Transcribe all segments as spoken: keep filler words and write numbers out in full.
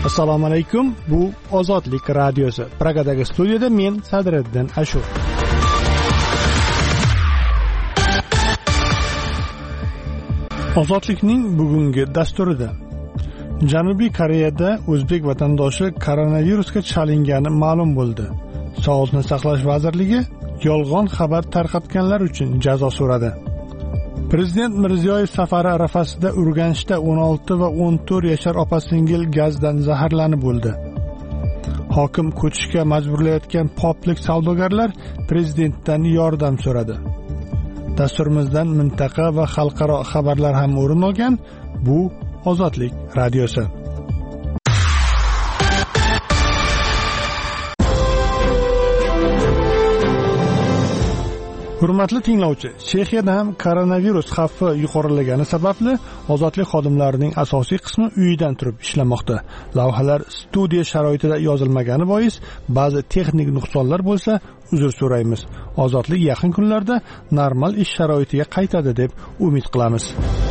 Assalomu alaykum. Bu Ozodlik radiosi. Pragadagi studiyada men Sadriddin Ashur. Ozodlikning bugungi dasturida Janubiy Koreyada o'zbek vatandoshi koronavirusga chalingani ma'lum bo'ldi. Sog'liqni saqlash vazirligi yolg'on xabar tarqatganlar uchun jazo so'radi. Prezident Mirziyoyev safari arafasida Urganchda o'n olti va o'n to'rt yashar opa-singil gazdan zaharlanib o'ldi. Hokim ko'chishga majburlayotgan poplik savdogarlar prezidentdan yordam so'radi. Dasturimizdan mintaqa va xalqaro xabarlar ham o'rin olgan. Bu Ozodlik radiosi. Hurmatli tinglovchi, Chexiyada ham koronavirus xavfi yuqorilagani sababli ozodlik xodimlarining asosiy qismi uyidan turib ishlamoqda. Lavhalar studiya sharoitida yozilmagani bois ba'zi texnik nuqsonlar bo'lsa, uzr so'raymiz. Ozodlik yaqin kunlarda normal ish sharoitiga qaytadi deb umid qilamiz.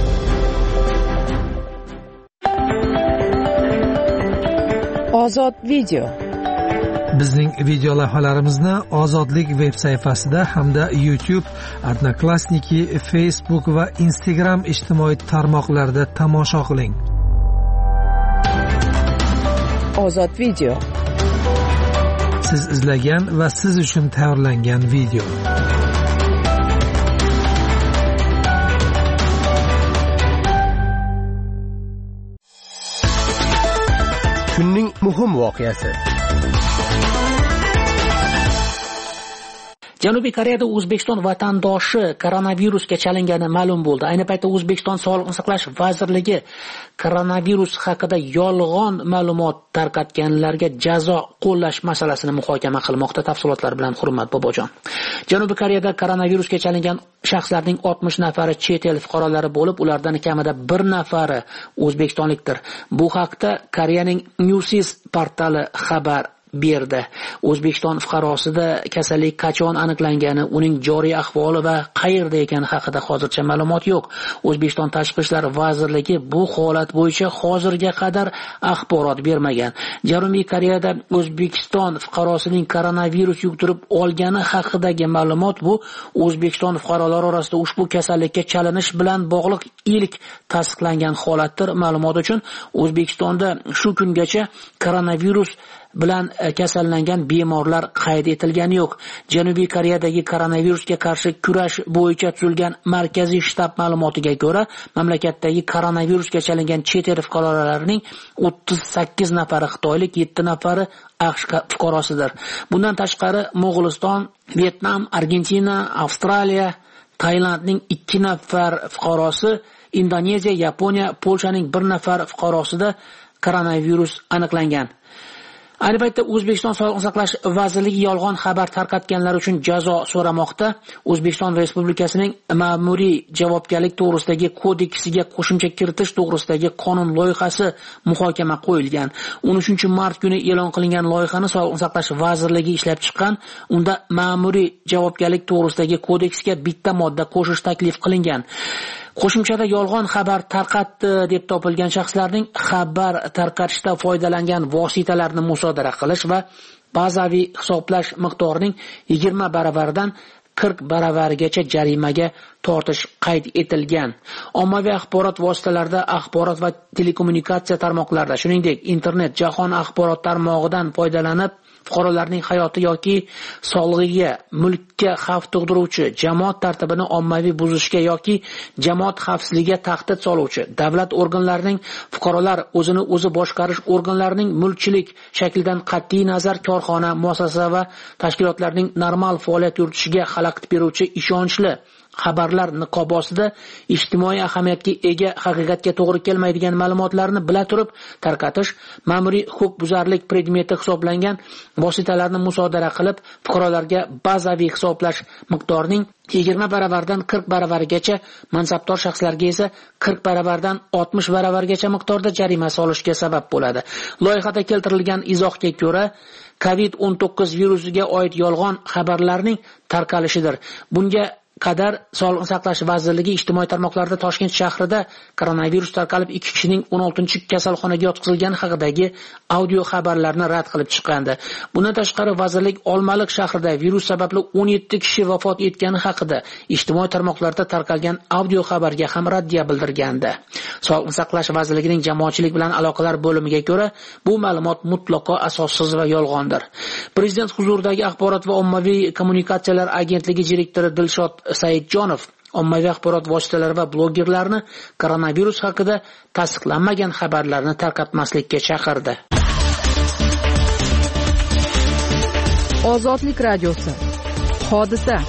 Ozod video. Bizning video lavhalarimizni Ozodlik veb sayfasida hamda YouTube, Odnoklassniki, Facebook va Instagram ijtimoiy tarmoqlarida tomosha qiling. Ozod video. Siz izlagan va siz uchun tayyorlangan video. Kunning muhim voqeasi. Janubiy Koreyada O'zbekiston vatandoshi koronavirusga chalingani ma'lum bo'ldi. Ayni paytda O'zbekiston Sog'liqni saqlash vazirligi koronavirus haqida yolg'on ma'lumot tarqatganlarga jazo qo'llash masalasini muhokama qilmoqda. Tafsilotlar bilan Hurmat Bobojon. Janubiy Koreyada koronavirusga chalingan shaxslarning oltmish nafari chet el fuqarolari bo'lib, ulardan kamida bir nafari o'zbekistonlikdir. Bu haqda Koreyaning Newsis portali xabar berdi. O'zbekiston fuqarosida kasallik qachon aniqlangani, uning joriy ahvoli va qayerda ekani haqida hozircha ma'lumot yo'q. O'zbekiston Tashqi ishlar vazirligi bu holat bo'yicha hozirga qadar axborot bermagan. Janubiy Koreyada O'zbekiston fuqarosining koronavirus yuqtirib olgani haqidagi ma'lumot bu O'zbekiston fuqarolari orasida ushbu kasallikka chalinish bilan bog'liq ilk tasdiqlangan holatdir. Ma'lumot uchun O'zbekistonda shu kungacha koronavirus bilan kasallangan bemorlar qayd etilgani yo'q. Janubiy Koreyadagi koronavirusga qarshi kurash bo'yicha tuzilgan markaziy shtab ma'lumotiga ko'ra, mamlakatdagi koronavirusga chalingan chet el fuqarolarining o'ttiz sakkiz nafari xitoylik, yetti nafari AQSh fuqarosidir. Bundan tashqari Mo'g'uliston, Vyetnam, Argentina, Avstraliya, Tailandning ikki nafar fuqarosi, Indoneziya, Yaponiya, Polshaning bir nafar fuqarosida koronavirus aniqlangan. Ayni paytda O'zbekiston Sog'liqni saqlash vazirligi yolg'on xabar tarqatganlar uchun jazo so'ramoqda. O'zbekiston Respublikasining ma'muriy javobgarlik to'g'risidagi kodeksiga qo'shimcha kiritish to'g'risidagi qonun loyihasi muhokama qo'yilgan. o'n uchinchi mart kuni e'lon qilingan loyihani Sog'liqni saqlash vazirligi ishlab chiqqan. Unda ma'muriy javobgarlik to'g'risidagi kodeksga bitta modda qo'shish taklif qilingan. Qo'shimchada yolg'on xabar tarqatdi deb topilgan shaxslarning xabar tarqatishda foydalangan vositalarni musodara qilish va bazaviy hisoblash miqdorining yigirma baravaridan qirq baravarigacha jarimaga tortish qayd etilgan. Ommaviy axborot vositalarida, axborot va telekommunikatsiya tarmoqlarida, shuningdek, internet, jahon axborot tarmog'idan foydalanib fuqarolarning hayoti yoki sog'lig'iga, mulkka xavf tug'diruvchi, jamoat tartibini ommaviy buzishga yoki jamoat xavfsizligiga tahdid soluvchi, davlat organlarining fuqarolar o'zini o'zi boshqarish organlarining mulkchilik shaklidan qat'iy nazar korxona, muassasa va tashkilotlarning normal faoliyat yuritishiga xalaqit beruvchi ishonchli xabarlar niqobi ostida ijtimoiy ahamiyatga ega, haqiqatga to'g'ri kelmaydigan ma'lumotlarni bila turib tarqatish, ma'muriy huquqbuzarlik predmeti hisoblangan vositalarni musodara qilib, fuqarolarga bazaviy hisoblash miqdorining yigirma baravardan qirq baravarigacha, mansabdor shaxslarga esa qirq baravardan oltmish baravargacha miqdorda jarima solishga sabab bo'ladi. Loyihada keltirilgan izohga ko'ra, covid o'n to'qqiz virusiga oid yolg'on xabarlarning tarqalishidir. Bunga qadar Sog'liqni saqlash vazirligi ijtimoiy tarmoqlarda Toshkent shahrida koronavirus tarqalib ikki kishining o'n oltinchi kasalxonaga yotqizilgani haqidagi audio xabarlarni rad qilib chiqqandi. Bundan tashqari vazirlik Olmaliq shahrida virus sababli o'n yetti kishi vafot etgani haqida ijtimoiy tarmoqlarda tarqalgan audio xabarga ham raddiya bildirgandi. Sog'liqni saqlash vazirligining jamoatchilik bilan aloqalar bo'limiga ko'ra, bu ma'lumot mutlaqo asossiz va yolg'ondir. Prezident huzuridagi axborot va ommaviy kommunikatsiyalar agentligi direktori Dilshod Saidjonov ommaviy axborot vositalari va blogerlarni koronavirus haqida tasdiqlanmagan xabarlarni tarqatmaslikka chaqirdi. Ozodlik radiosi. Hodisa.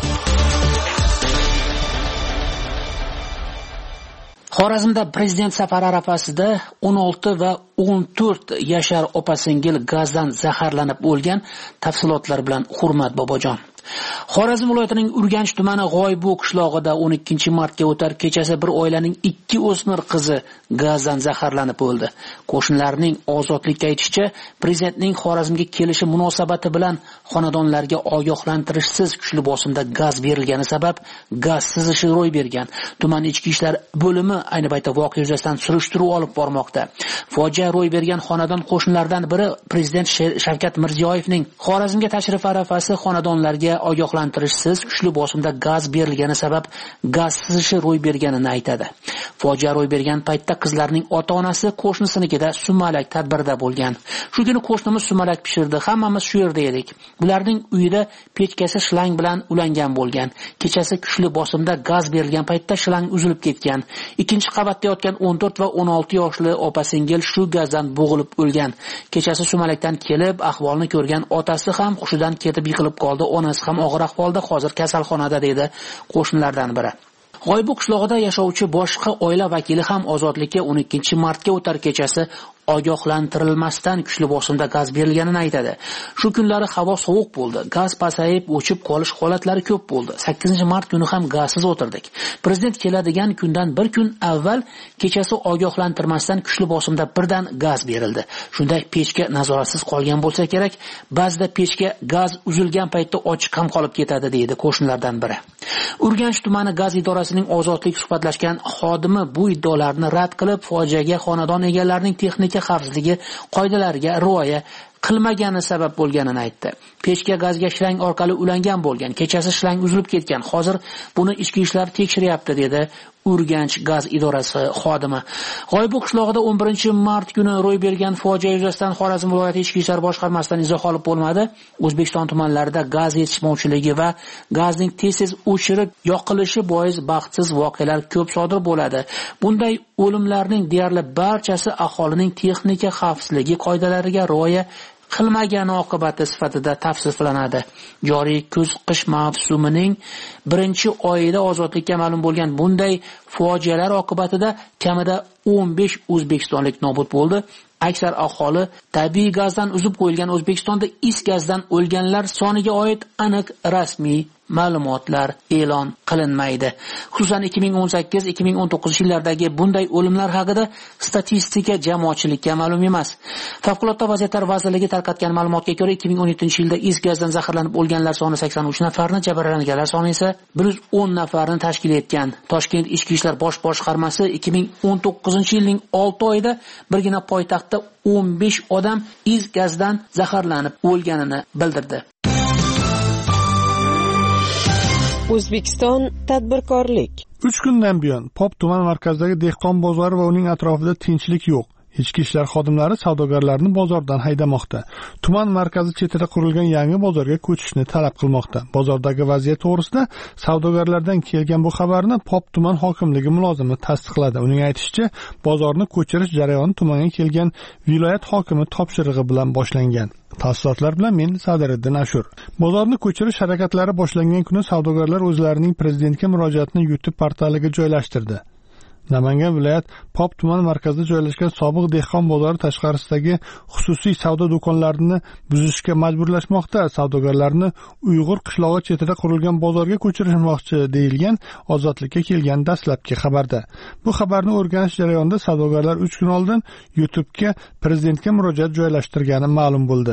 Xorazmda prezident safari arafasida o'n olti va o'n to'rt yashar opa-singil gazdan zaharlanib o'lgan. Tafsilotlar bilan Hurmat Bobojon. Xorazm viloyatining Urganch tumani G'oybu qishlog'ida o'n ikkinchi martga o'tar kechasi bir oilaning ikki o'smir qizi gazdan zaharlanib o'ldi. Qo'shnilarning ozodlikka aytishicha, prezidentning Xorazmga kelishi munosabati bilan xonadonlarga ogohlantirishsiz kuchli bosimda gaz berilgani sabab gaz sizishi ro'y bergan. Tuman ichki ishlar bo'limi ayni paytda voqea yuzasidan surishtiruv olib bormoqda. Fojia ro'y bergan xonadon qo'shnilaridan biri prezident Shavkat Mirziyoyevning Xorazmga tashrif arafasi xonadonlarga ogohlantirishsiz kuchli bosimda gaz berilgani sabab gaz sizishi ro'y berganini aytadi. Fojia ro'y bergan paytda qizlarning ota-onasi qo'shnisinikida sumalak tadbirda bo'lgan. Shu kuni qo'shnimiz sumalak pishirdi, hammamiz shu yerda edik. Bularning uyida pechkasi shlang bilan ulangan bo'lgan. Kechasi kuchli bosimda gaz berilgan paytda shlang uzilib ketgan. Ikkinchi qavatda yotgan o'n to'rt va o'n olti yoshli opa-singil shu gazdan bo'g'ilib o'lgan. Kechasi sumalakdan kelib ahvolni ko'rgan otasi ham hushidan ketib yiqilib qoldi. Onasi ham og'ir ahvolda, hozir kasalxonada dedi qo'shnilardan biri. G'oybu qishlog'ida yashovchi boshqa oila vakili ham ozodlikka o'n ikkinchi martga o'tar kechasi ogohlantirilmasdan kuchli bosimda gaz berilganini aytadi. Shu kunlari havo sovuq bo'ldi. Gaz pasayib, o'chib qolish holatlari ko'p bo'ldi. sakkizinchi mart kuni ham gazsiz o'tirdik. Prezident keladigan kundan bir kun avval kechasi ogohlantirmasdan kuchli bosimda birdan gaz berildi. Shunda pechka nazoratsiz qolgan bo'lsa kerak, ba'zida pechka gaz uzilgan paytda ochiq ham qolib ketadi deydi qo'shnilardan biri. Urganch tumani gaz idorasining ozodlik suhbatlashgan xodimi bu iddaolarni rad qilib, fojiaga xonadon egalarining texnika xavfsizligi qoidalariga rioya qilmagani sabab bo'lganini aytdi. Pechka gazga shlang orqali ulangan bo'lgan. Kechasi shlang uzilib ketgan. Hozir buni ichki ishlar tekshiryapti dedi Urganch gaz idorasi xodimi. G'oybu qishlog'ida o'n birinchi mart kuni ro'y bergan fojia yuzasidan Xorazm viloyati ichki ishlar boshqarmasidan izoh olib bo'lmadi. O'zbekiston tumanlarida gaz yetishmovchiligi va gazning tez-tez o'chirib yoqilishi bois baxtsiz voqealar ko'p sodir bo'ladi. Bunday o'limlarning deyarli barchasi aholining texnika xavfsizligi qoidalariga rioya qilmagani oqibati sifatida tavsiflanadi. Joriy kuz-qish mavsumining birinchi oyida ozodlikka ma'lum bo'lgan bunday fojialar oqibatida kamida o'n besh o'zbekistonlik nobud bo'ldi. Aksar aholi tabiiy gazdan uzib qo'yilgan O'zbekistonda is gazdan o'lganlar soniga oid aniq rasmiy ma'lumotlar e'lon qilinmaydi. Xususan ikki ming o'n sakkiz ikki ming o'n to'qqiz yillardagi bunday o'limlar haqida statistika jamoatchilikka ma'lum emas. Favqulodda vaziyatlar vazirligi tarqatgan ma'lumotga ko'ra ikki ming o'n yettinchi yilda is gazdan zaharlanib o'lganlar soni sakson uch nafarni, jabrlanganlar soni esa bir yuz o'n nafarni tashkil etgan. Toshkent ichki ishlar bosh boshqarmasi ikki ming o'n to'qqizinchi yilning olti oyida birgina poytaxtda o'n besh odam is gazdan zaharlanib o'lganini bildirdi. O'zbekiston tadbirkorlik. uch kundan buyon Pop tuman markazidagi dehqon bozori va uning atrofida tinchlik yo'q. Ichki ishlar xodimlari savdogarlarni bozordan haydamoqda. Tuman markazi chetida qurilgan yangi bozorga ko'chishni talab qilmoqda. Bozordagi vaziyat to'g'risida savdogarlardan kelgan bu xabarni Pop tuman hokimligi mulozimi tasdiqladi. Uning aytishicha, bozorni ko'chirish jarayoni tumanga kelgan viloyat hokimi topshirig'i bilan boshlangan. Tafsilotlar bilan men Sadiriddin Ashur. Bozorni ko'chirish harakatlari boshlangan kuni savdogarlar o'zlarining prezidentga murojaatini YouTube portaliga joylashtirdi. Namangan viloyat Pop tuman markazida joylashgan sobiq dehqon bozori tashqarisidagi xususiy savdo do'konlarini buzishga majburlashmoqda. Savdogarlarni Uyg'ur qishlog'i chetida qurilgan bozorga ko'chirishmoqchi deyilgan ozodlikka kelgan dastlabki xabarda. Bu xabarni o'rganish jarayonida savdogarlar uch kun oldin YouTube'ga prezidentga murojaat joylashtirgani ma'lum bo'ldi.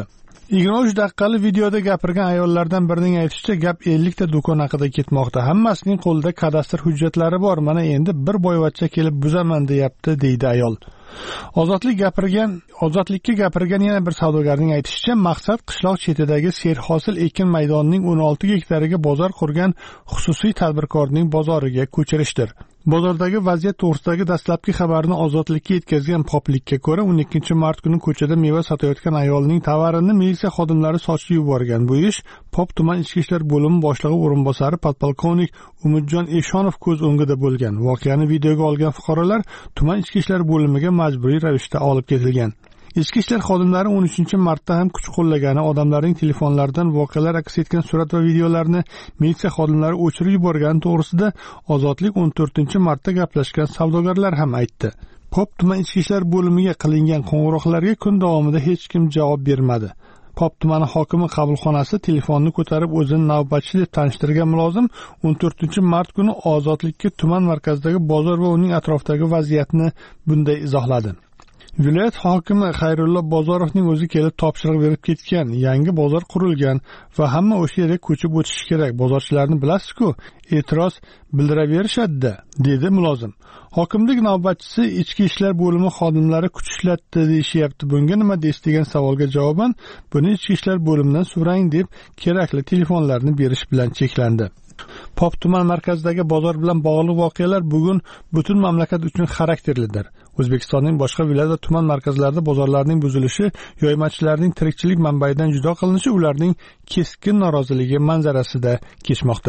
yigirma uch daqiqalik videoda gapirgan ayollardan birining aytishicha, gap ellik ta do'kon haqida ketmoqda. Hammasining qo'lida kadastr hujjatlari bor. Mana endi bir boyvachcha kelib buzaman deyapti, deydi ayol. Ozodlik gapirgan, ozodlikka gapirgan yana bir savdogarning aytishicha, maqsad qishloq chetidagi serhosil ekin maydonining o'n olti gektariga bozor qurgan xususiy tadbirkorning bozoriga ko'chirishdir. Bozordagi vaziyat to'g'risidagi dastlabki xabarni Ozodlikka yetkazgan Poplikka ko'ra, o'n ikkinchi mart kuni ko'chada meva sotayotgan ayolning tovarini militsiya xodimlari sochib yuborgan. Bu ish Pop tuman ichki ishlar bo'limi boshlig'i o'rinbosari podpolkovnik Umidjon Eshonov ko'z o'ngida bo'lgan. Voqeani videoga olgan fuqarolar tuman ichki ishlar bo'limiga majburiy ravishda olib ketilgan. Ichki ishlar xodimlari o'n uchinchi martda ham kuch qo'llagani, odamlarning telefonlaridan voqealar aks etgan surat va videolarni militsiya xodimlari o'chirib yuborgani to'g'risida Ozodlik o'n to'rtinchi martda gaplashgan savdogarlar ham aytdi. Pop tuman ichki ishlar bo'limiga qilingan qo'ng'iroqlarga kun davomida hech kim javob bermadi. Pop tumani hokimi qabulxonasi telefonni ko'tarib o'zini navbatchi deb tanishtirgan mulozim o'n to'rtinchi mart kuni Ozodlikka tuman markazidagi bozor va uning atrofidagi vaziyatni bunday izohladi. Viloyat hokimi Xayrullo Bozorovning o'zi kelib topshiriq berib ketgan. Yangi bozor qurilgan va hamma o'sha yerga ko'chib o'tishi kerak. Bozorchilarni bilasiz-ku, e'tiroz bildiraverishadi, dedi mulozim. Hokimlik navbatchisi ichki ishlar bo'limi xodimlari kuch ishlatdi deyishyapti. Bunga nima deysiz degan savolga javoban, buni ichki ishlar bo'limidan so'rang deb kerakli telefonlarni berish bilan cheklandi. Pop tuman markazidagi bozor bilan bog'liq voqealar bugun butun mamlakat uchun xarakterlidir. O'zbekistonning boshqa viloyat va tuman markazlarida bozorlarning buzilishi, yoymachilarning tirikchilik manbaidan judo qilinishi ularning keskin noroziligi manzarasida kechmoqda.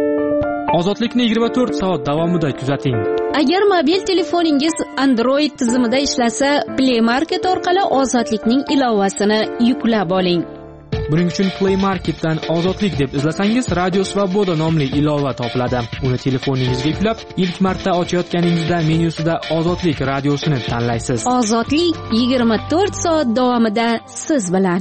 Ozodlikni yigirma to'rt soat davomida kuzating. Agar mobil telefoningiz Android tizimida ishlasa, Play Market orqali Ozodlikning ilovasini yuklab oling. Buning uchun Play Marketdan Ozodlik deb izlasangiz, Radio Svoboda nomli ilova topiladi. Uni telefoningizga yuklab, ilk marta ochayotganingizda menyusida Ozodlik radiosini tanlaysiz. Ozodlik yigirma to'rt soat davomida siz bilan.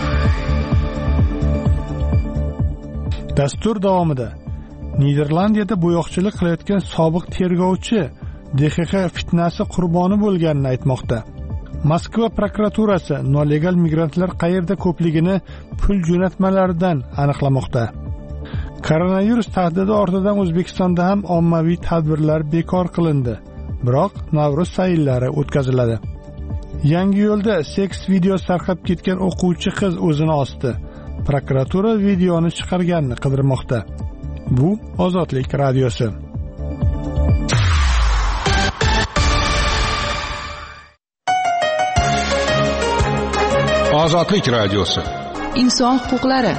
Dastur davomida Niderlandiyada bo'yoqchilik qilayotgan sobiq tergovchi D X X fitnasi qurboni bo'lganini aytmoqda. Moskva prokuraturasi nolegal migrantlar qayerda ko'pligini pul jo'natmalaridan aniqlamoqda. Koronavirus tahdidi ortidan O'zbekistonda ham ommaviy tadbirlar bekor qilindi, biroq Navro'z sayillari o'tkaziladi. Yangiyo'lda seks videosi tarqab ketgan o'quvchi qiz o'zini osdi. Prokuratura videoni chiqarganini qidirmoqda. Bu Ozodlik radiosi. Ozodlik radiosi. Inson huquqlari.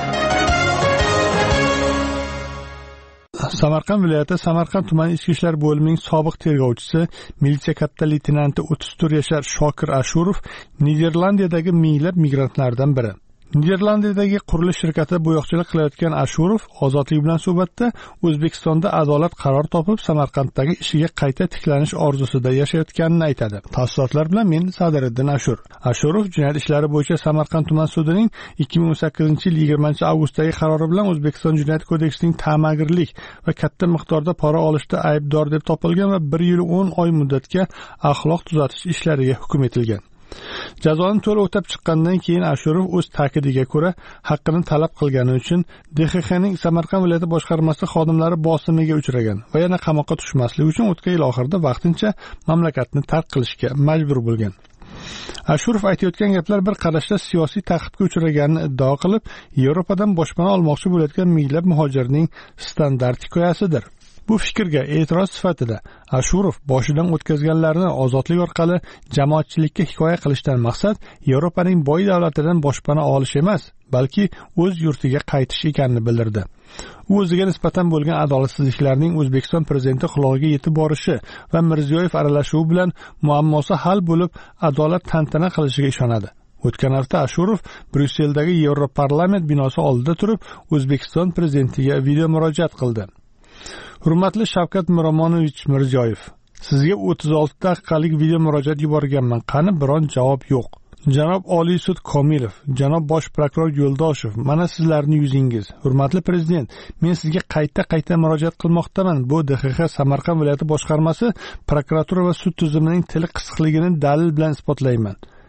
Samarqand viloyati Samarqand tuman ichki ishlar bo'limining sobiq tergovchisi, militsiya katta leytenanti o'ttiz to'rt yashar Shokir Ashurov Niderlandiyadagi minglab migrantlardan biri. Niderlandiyadagi qurilish shirkatida bo'yoqchilik qilayotgan Ashurov Ozodlik bilan suhbatda O'zbekistonda adolat qaror topib, Samarqanddagi ishiga qayta tiklanish orzusida yashayotganini aytadi. Tafsilotlar bilan men Sadiriddin Ashur. Ashurov jinoyat ishlari bo'yicha Samarqand tuman sudining ikki ming o'n sakkizinchi yil yigirmanchi avgustdagi qarori bilan O'zbekiston Jinoyat kodeksining ta'magirlik va katta miqdorda pora olishda aybdor deb topilgan va bir yil o'n oy muddatga axloq tuzatish ishlariga hukm etilgan. Jazoni to'liq o'tab chiqqandan keyin Ashurov o'z ta'kidiga ko'ra haqqini talab qilgani uchun D X X'ning Samarqand viloyati boshqarmasi xodimlari bosimiga uchragan va yana qamoqqa tushmaslik uchun o'tgan yil oxirida vaqtincha mamlakatni tark qilishga majbur bo'lgan. Ashurov aytayotgan gaplar bir qarashda siyosiy ta'qibga uchraganini iddao qilib, Yevropadan boshpana olmoqchi bo'layotgan minglab muhojirning standart hikoyasidir. Bu fikrga e'tiroz sifatida Ashurov boshidan o'tkazganlarini ozodlik orqali jamoatchilikka hikoya qilishdan maqsad Yevropaning boy davlatidan boshpana olish emas, balki o'z yurtiga qaytish ekanini bildirdi. U o'ziga nisbatan bo'lgan adolatsizliklarning O'zbekiston prezidenti qulog'iga yetib borishi va Mirziyoyev aralashuvi bilan muammosi hal bo'lib, adolat tantana qilishiga ishonadi. O'tgan hafta Ashurov Bryusseldagi Yevroparlament binosi oldida turib, O'zbekiston prezidentiga video murojaat qildi. Hurmatli Shavkat Miromonovich Mirziyoyev, sizga o'ttiz olti daqiqalik video murojaat yuborganman. Qani biron javob yo'q. Janob Oliy sud Komilov, janob bosh prokuror Yo'ldoshev, mana sizlarning yuzingiz. Hurmatli prezident, men sizga qayta-qayta murojaat qilmoqdaman. Bu D X X Samarqand viloyati boshqarmasi prokuratura va sud tizimining tili qisqligini dalil bilan isbotlayman.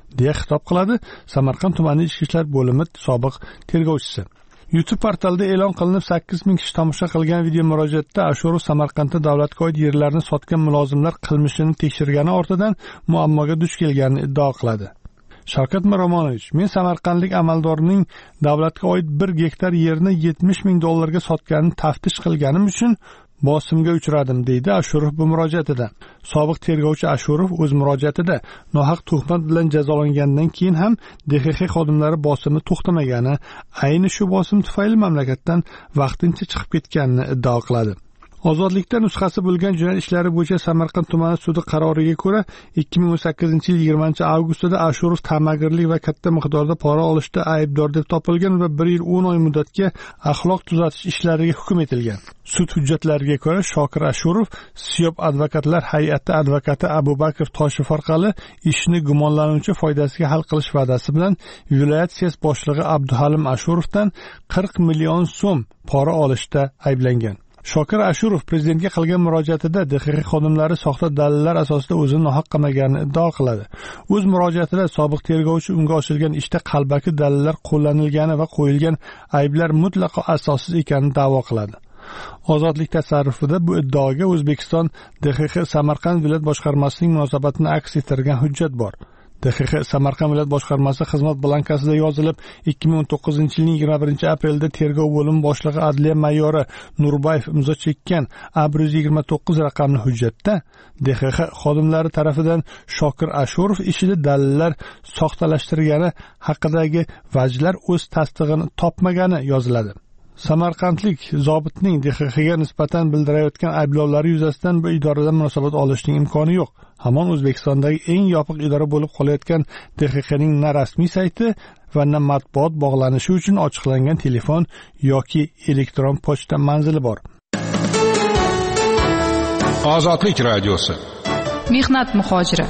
deya xitob qiladi Samarqand tumani ichki ishlar bo'limi sobiq tergovchisi. YouTube portalida e'lon qilinib sakkiz ming kishi tomosha qilgan video murojaatda Ashurov Samarqandda davlatga oid yerlarni sotgan mulozimlar qilmishini tekshirgani ortidan muammoga duch kelganini iddao qiladi. Shavkat Miromonovich: "Men samarqandlik amaldorning davlatga oid bir gektar yerni yetmish ming dollarga sotganini taftish qilganim uchun bosimga uchradim", deydi Ashurov bu murojaatida. Sobiq tergovchi Ashurov o'z murojaatida nohaq tuhmat bilan jazolangandan keyin ham D X X xodimlari bosimi to'xtamagani, ayni shu bosim tufayli mamlakatdan vaqtincha chiqib ketganini iddao qiladi. Ozodlikda nusxasi bo'lgan jinoyat ishlari bo'yicha Samarqand tumani sudi qaroriga ko'ra ikki ming o'n sakkizinchi yil yigirmanchi avgustida Ashurov ta'magirlik va katta miqdorda pora olishda aybdor deb topilgan va bir yil o'n oy muddatga axloq tuzatish ishlariga hukm etilgan. Sud hujjatlariga ko'ra Shokir Ashurov Siyob advokatlar hay'ati advokati Abubakr Toshev orqali ishni gumonlanuvchi foydasiga hal qilish va'dasi bilan viloyat S E S boshlig'i Abduhalim Ashurovdan qirq million so'm pora olishda ayblangan. Shokir Ashurov prezidentga qilgan murojaatida D X X xodimlari soxta dalillar asosida o'zini nohaq qamaganini iddao qiladi. O'z murojaatida sobiq tergovchi unga ochilgan ishda qalbaki dalillar qo'llanilgani va qo'yilgan ayblar mutlaqo asossiz ekanini da'vo qiladi. Ozodlik tasarrufida bu iddaoga O'zbekiston D X X Samarqand viloyat boshqarmasining munosabatini aks ettirgan hujjat bor. D X X Samarqand viloyat boshqarmasi xizmat blankasida yozilib, ikki ming o'n to'qqizinchi yilning yigirma birinchi aprelda tergov bo'limi boshlig'i Adliya mayori Nurbayev imzo chekkan A bir yuz yigirma to'qqiz raqamli hujjatda D X X xodimlari tarafidan Shokir Ashurov ishida dalillar soxtalashtirgani haqidagi vajlar o'z tasdig'ini topmagani yoziladi. Samarqandlik zobitning D X Xga nisbatan bildirayotgan ayblovlari yuzasidan bu idoradan munosabat olishning imkoni yo'q. Hamon O'zbekistondagi eng yopiq idora bo'lib qolayotgan D X Xning na rasmiy sayti va na matbuot bog'lanishi uchun ochiqlangan telefon yoki elektron pochta manzili bor. Ozodlik radiosi. Mehnat muhojiri.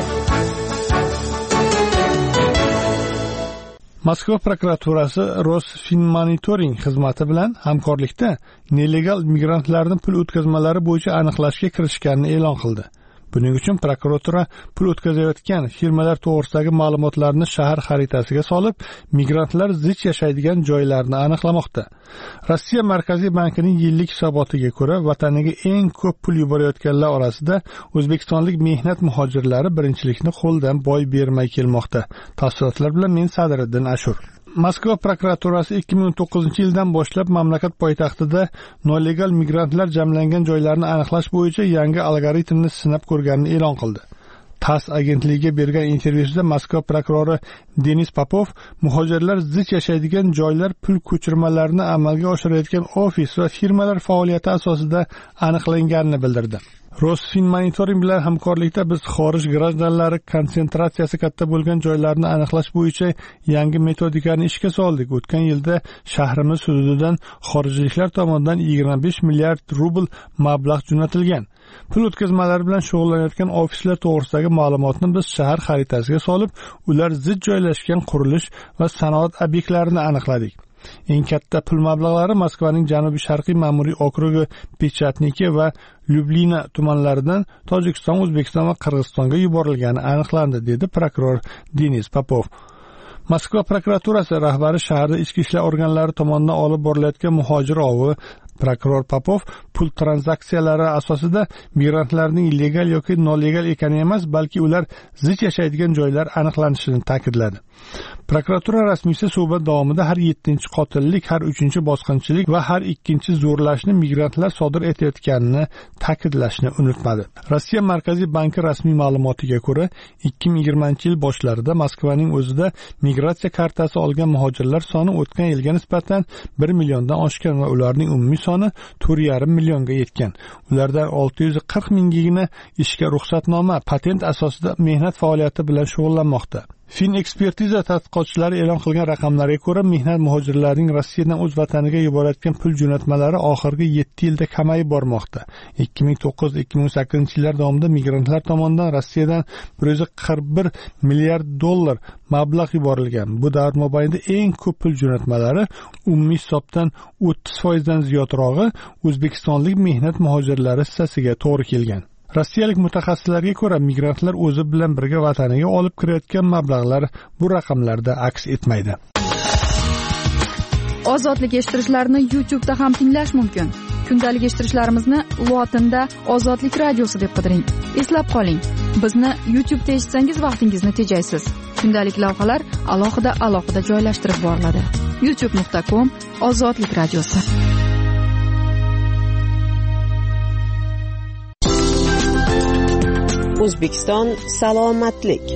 Moskva prokuraturasi Rosfinmonitoring xizmati bilan hamkorlikda nelegal migrantlarning pul o'tkazmalari bo'yicha aniqlashga kirishganini e'lon qildi. Buning uchun prokuratura pul o'tkazayotgan firmalar to'g'risidagi ma'lumotlarni shahar xaritasiga solib, migrantlar zich yashaydigan joylarni aniqlamoqda. Rossiya Markaziy bankining yillik hisobotiga ko'ra, vataniga eng ko'p pul yuborayotganlar orasida o'zbekistonlik mehnat muhojirlari birinchilikni qo'ldan boy bermay kelmoqda. Tafsilotlar bilan men Sadriddin Ashur. Moskva prokuraturasi ikki ming o'n to'qqizinchi yildan boshlab mamlakat poytaxtida nolegal migrantlar jamlangan joylarni aniqlash bo'yicha yangi algoritmni sinab ko'rganini e'lon qildi. TASS agentligiga bergan intervyusida Moskva prokurori Denis Popov muhojirlar zich yashaydigan joylar pul ko'chirmalarini amalga oshirayotgan ofis va firmalar faoliyati asosida aniqlanganini bildirdi. Rosfinmonitoring bilan hamkorlikda biz xorij grajdanlari konsentratsiyasi katta bo'lgan joylarni aniqlash bo'yicha yangi metodikani ishga soldik. O'tgan yilda shahrimiz hududidan xorijliklar tomonidan yigirma besh milliard rubl mablag' jo'natilgan. Pul o'tkazmalari bilan shug'ullanayotgan ofislar to'g'risidagi ma'lumotni biz shahar xaritasiga solib, ular zich joylashgan qurilish va sanoat obyektlarini aniqladik. Eng katta pul mablag'lari Moskvaning janubi-sharqiy ma'muriy okrugi Pechatniki va Lyublina tumanlaridan Tojikiston, O'zbekiston va Qirg'izistonga yuborilgani aniqlandi, dedi prokuror Denis Popov. Moskva prokuraturasi rahbari shaharda ichki ishlar organlari tomonidan olib borilayotgan muhojir ovi Prokuror Popov pul tranzaksiyalari asosida migrantlarning legal yoki nolegal ekani emas, balki ular zich yashaydigan joylar aniqlanishini ta'kidladi. Prokuratura rasmiysi suhbat davomida har yettinchi qotillik, har uchinchi bosqinchilik va har ikkinchi zo'rlashni migrantlar sodir etayotganini ta'kidlashni unutmadi. Rossiya Markaziy banki rasmiy ma'lumotiga ko'ra, ikki ming yigirmanchi yil boshlarida Moskvaning o'zida migratsiya kartasi olgan muhojirlar soni o'tgan yilga nisbatan bir milliondan oshgan va ularning umumiy soni to'rt yarim millionga yetgan. Ulardan olti yuz qirq mingigina ishga ruxsatnoma, patent asosida mehnat faoliyati bilan shug'ullanmoqda. Fin ekspertiza tadqiqotchilari e'lon qilgan raqamlarga ko'ra, mehnat muhojirlarining Rossiyadan o'z vataniga yuborayotgan pul jo'natmalari oxirgi yetti yilda kamayib bormoqda. ikki ming to'qqiz ikki ming o'n sakkizinchi yillar davomida migrantlar tomonidan Rossiyadan bir yuz qirq bir milliard dollar mablag' yuborilgan. Bu davr mobaynida eng ko'p pul jo'natmalari umumiy hisobdan o'ttiz foiz dan ziyodrog'i o'zbekistonlik mehnat muhojirlari hissasiga to'g'ri kelgan. Rossiyalik mutaxassislarga ko'ra, migrantlar o'zi bilan birga vataniga olib kirayotgan mablag'lar bu raqamlarda aks etmaydi. Ozodlik eshittirishlarni YouTube'da ham tinglash mumkin. Kundalik eshittirishlarimizni lotinda Ozodlik radiosi deb qidiring. Eslab qoling, bizni YouTube'da eshitsangiz vaqtingizni tejaysiz. Kundalik lavhalar alohida alohida joylashtirib boriladi. youtube nuqta com Ozodlik radiosi. O'zbekiston salomatlik.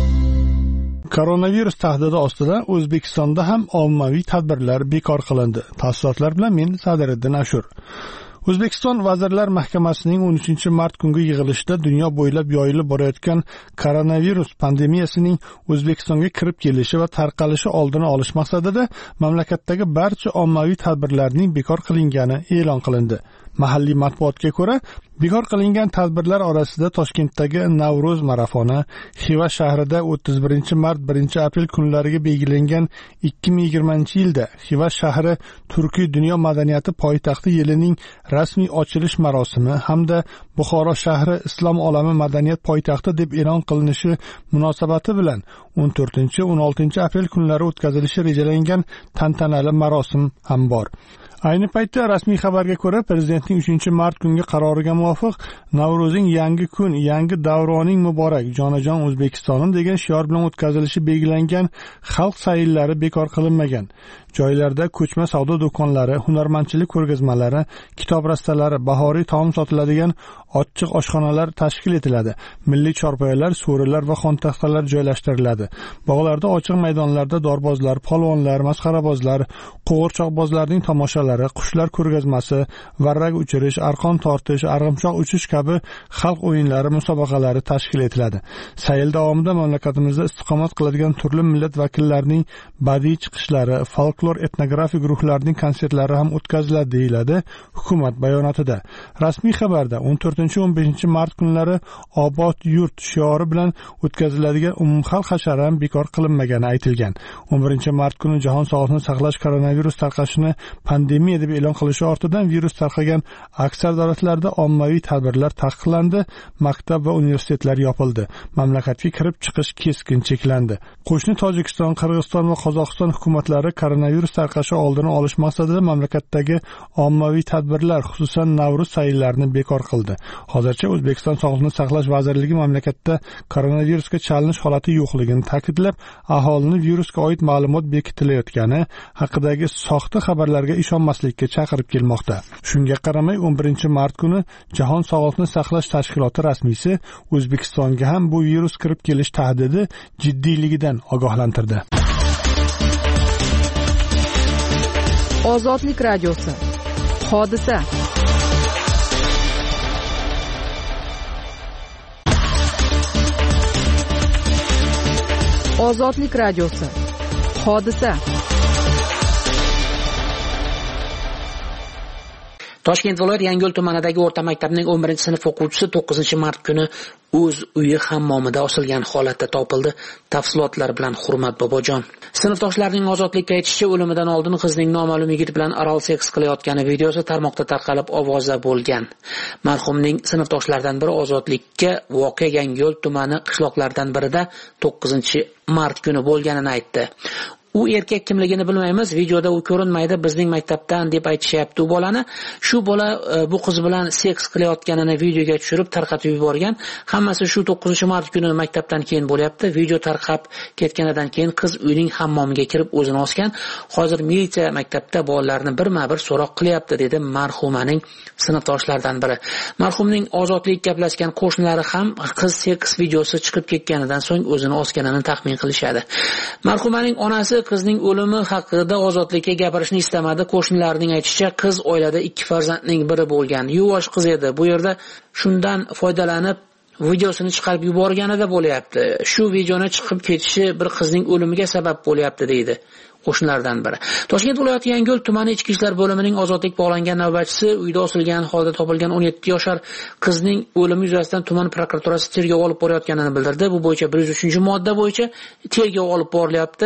Koronavirus tahdidi ostida O'zbekistonda ham ommaviy tadbirlar bekor qilindi. Tafsilotlar bilan men Sadiriddin Ashur. O'zbekiston Vazirlar Mahkamasining o'n uchinchi mart kungi yig'ilishida dunyo bo'ylab yoyilib borayotgan koronavirus pandemiyasining O'zbekistonga kirib kelishi va tarqalishi oldini olish maqsadida mamlakatdagi barcha ommaviy tadbirlarning bekor qilingani e'lon qilindi. Mahalliy matbuotga ko'ra, bekor qilingan tadbirlar orasida Toshkentdagi Navro'z marafoni, Xiva shahrida o'ttiz birinchi mart birinchi aprel kunlariga belgilangan ikki ming yigirmanchi yilda Xiva shahri Turkiy dunyo madaniyati poytaxti yilining rasmiy ochilish marosimi hamda Buxoro shahri islom olami madaniyat poytaxti deb e'lon qilinishi munosabati bilan o'n to'rtinchi o'n oltinchi aprel kunlari o'tkazilishi rejalangan tantanali marosim ham bor. Ayni paytda rasmiy xabarga ko'ra, prezidentning uchinchi mart kungi qaroriga muvofiq Navro'zning yangi kun, yangi davroning muborak, jonajon O'zbekistonim degan shior bilan o'tkazilishi belgilangan xalq sayillari bekor qilinmagan. Joylarda ko'chma savdo do'konlari, hunarmandchilik ko'rgazmalari, kitob rastalari, bahoriy taom sotiladigan ochiq oshxonalar tashkil etiladi. Milliy chorpoyalar, so'rilar va xontaxtalar joylashtiriladi. Bog'larda, ochiq maydonlarda dorbozlar, polvonlar, masxarabozlar, qo'g'irchoqbozlarning tomoshalari, qushlar ko'rgazmasi, varrak uchirish, arqon tortish, arg'imchoq uchish kabi xalq o'yinlari musobaqalari tashkil etiladi. Sayil davomida mamlakatimizda istiqomat qiladigan turli millat vakillarining badiiy chiqishlari, folklor etnografik guruhlarning konsertlari ham o'tkaziladi deyiladi hukumat bayonotida. Rasmiy xabarda o'n to'rtinchi o'n beshinchi mart kunlari obod yurt shiori bilan o'tkaziladigan umumxalq hashari ham bekor qilinmagani aytilgan. o'n birinchi mart kuni Jahon sog'liqni saqlash koronavirus tarqashini pandemiya deb e'lon qilishi ortidan virus tarqagan aksar davlatlarda ommaviy tadbirlar taqiqlandi, maktab va universitetlar yopildi. Mamlakatga kirib chiqish keskin cheklandi. Qo'shni Tojikiston, Qirg'iziston va Qozog'iston hukumatlari koronavirus tarqashi oldini olish maqsadida mamlakatdagi ommaviy tadbirlar, xususan Navro'z sayllarini bekor qildi. Hozircha O'zbekiston Sog'liqni saqlash vazirligi mamlakatda koronavirusga chalinish holati yo'qligini ta'kidlab, aholini virusga oid ma'lumot bekitilayotgani haqidagi soxta xabarlarga ishonmaslikka chaqirib kelmoqda. Shunga qaramay, o'n birinchi mart kuni Jahon sog'liqni saqlash tashkiloti rasmiysi O'zbekistonga ham bu virus kirib kelish tahdidi jiddiyligidan ogohlantirdi. Ozodlik radiosi. Hodisa. Ozodlik radiosi. Hodisa. Toshkent viloyati Yangiyo'l tumanidagi o'rta maktabning o'n birinchi sinf o'quvchisi to'qqizinchi mart kuni o'z uyi hammomida osilgan holatda topildi. Tafsilotlar bilan Hurmat Bobojon. Sinfdoshlarining ozodlikka aytishicha, o'limidan oldin qizning noma'lum yigit bilan oral seks qilayotgani videosi tarmoqda tarqalib ovoza bo'lgan. Marhumning sinfdoshlaridan biri ozodlikka voqea Yangiyo'l tumani qishloqlaridan birida to'qqizinchi mart kuni bo'lganini aytdi. U erkak kimligini bilmaymiz, videoda u ko'rinmaydi, bizning maktabdan deb aytishyapti u bolani. Shu bola bu qiz bilan seks qilayotganini videoga tushirib tarqatib yuborgan. Hammasi shu to'qqizinchi mart kuni maktabdan keyin bo'lyapti. Video tarqab ketganidan keyin qiz uyning hammomiga kirib o'zini osgan. Hozir militsiya maktabda bolalarni birma-bir so'roq qilyapti, dedi marhumaning sinfdoshlaridan biri. Marhumning ozodlik gaplashgan qo'shnilari ham qiz seks videosi chiqib ketganidan so'ng o'zini osganini taxmin qilishadi. Marhumaning onasi qizning o'limi haqida ozodlikka gapirishni istamadi. Qo'shnilarining aytishicha, qiz oilada ikki farzandning biri bo'lgan. Yuvosh qiz edi. Bu yerda shundan foydalanib videosini chiqarib yuborganida bo'lyapti. Shu videoni chiqib ketishi bir qizning o'limiga sabab bo'lyapti, deydi qo'shnilardan biri. Toshkent viloyati Yangiyo'l tumani ichki ishlar bo'limining ozodlik bog'langan navbatchisi uyda osilgan holda topilgan o'n yetti yoshar qizning o'limi yuzasidan tuman prokuraturasi tergov olib borayotganini bildirdi. Bu bo'yicha bir yuz uchinchi modda bo'yicha tergov olib borilyapti,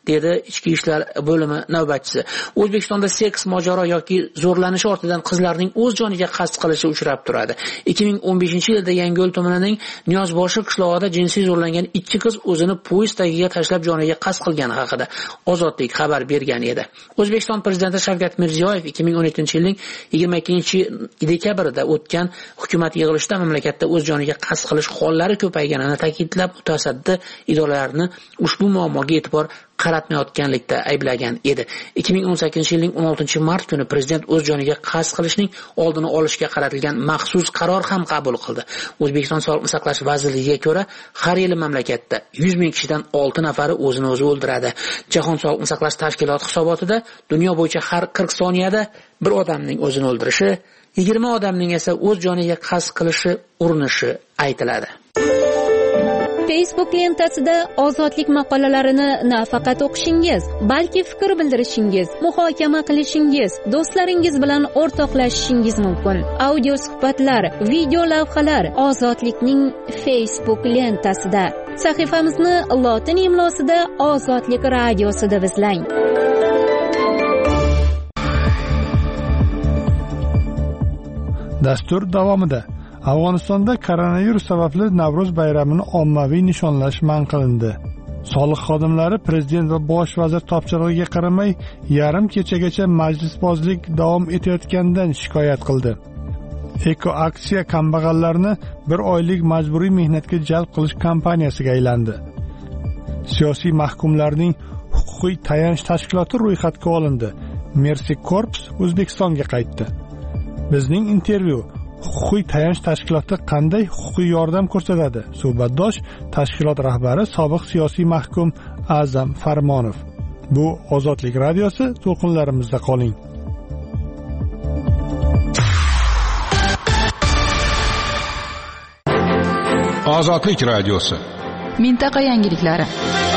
dedi ichki ishlar bo'limi navbatchisi. O'zbekistonda seks mojaro yoki zo'rlanish ortidan qizlarning o'z joniga qasd qilishi uchrab turadi. ikki ming o'n beshinchi yilda Yangiyo'l tumanining Niyozboshi qishlog'ida jinsiy zo'rlangan ikki qiz o'zini poyezd tagiga tashlab joniga qasd qilgani haqida Ozodlik xabar bergan edi. O'zbekiston prezidenti Shavkat Mirziyoyev ikki ming o'n yettinchi yilning yigirma ikkinchi dekabrida o'tgan hukumat yig'ilishida mamlakatda o'z joniga qasd qilish hollari ko'payganini ta'kidlab, mutasaddi idoralarni ushbu muammoga e'tibor qaratmayotganlikda ayblagan edi. ikki ming o'n sakkizinchi yilning o'n oltinchi mart kuni prezident o'z joniga qasd qilishning oldini olishga qaratilgan maxsus qaror ham qabul qildi. O'zbekiston Sog'liqni saqlash vazirligiga ko'ra, har yili mamlakatda yuz ming kishidan olti nafari o'zini o'zi o'ldiradi. Jahon Sog'liqni saqlash tashkiloti hisobotida dunyo bo'yicha har qirq soniyada bir odamning o'zini o'ldirishi, yigirma odamning esa o'z joniga qasd qilishi urinishi aytiladi. Facebook lentasida ozodlik maqolalarini nafaqat o'qishingiz, balki fikr bildirishingiz, muhokama qilishingiz, do'stlaringiz bilan o'rtoqlashishingiz mumkin. Audio suhbatlar, video lavhalar ozodlikning Facebook lentasida. Sahifamizni lotin imlosida Ozodlik radiosi deb izlang. Dastur davomida Afg'onistonda koronavirus sababli Navro'z bayramini ommaviy nishonlash man qilindi. Soliq xodimlari prezident va bosh vazir topshirig'iga qaramay yarim kechagacha majlisbozlik davom etayotganidan shikoyat qildi. Eko aksiya kambag'allarni bir oylik majburiy mehnatga jalb qilish kampaniyasiga aylandi. Siyosiy mahkumlarning huquqiy tayanch tashkiloti ro'yxatga olindi. Mercy Corps O'zbekistonga qaytdi. Bizning intervyu huquqiy tayanch tashkiloti qanday huquqiy yordam ko'rsatadi? Suhbatdosh tashkilot rahbari sobiq siyosiy mahkum A'zam Farmonov. Bu Ozodlik radiosi, to'lqinlarimizda qoling. Ozodlik radiosi. Mintaqa yangiliklari.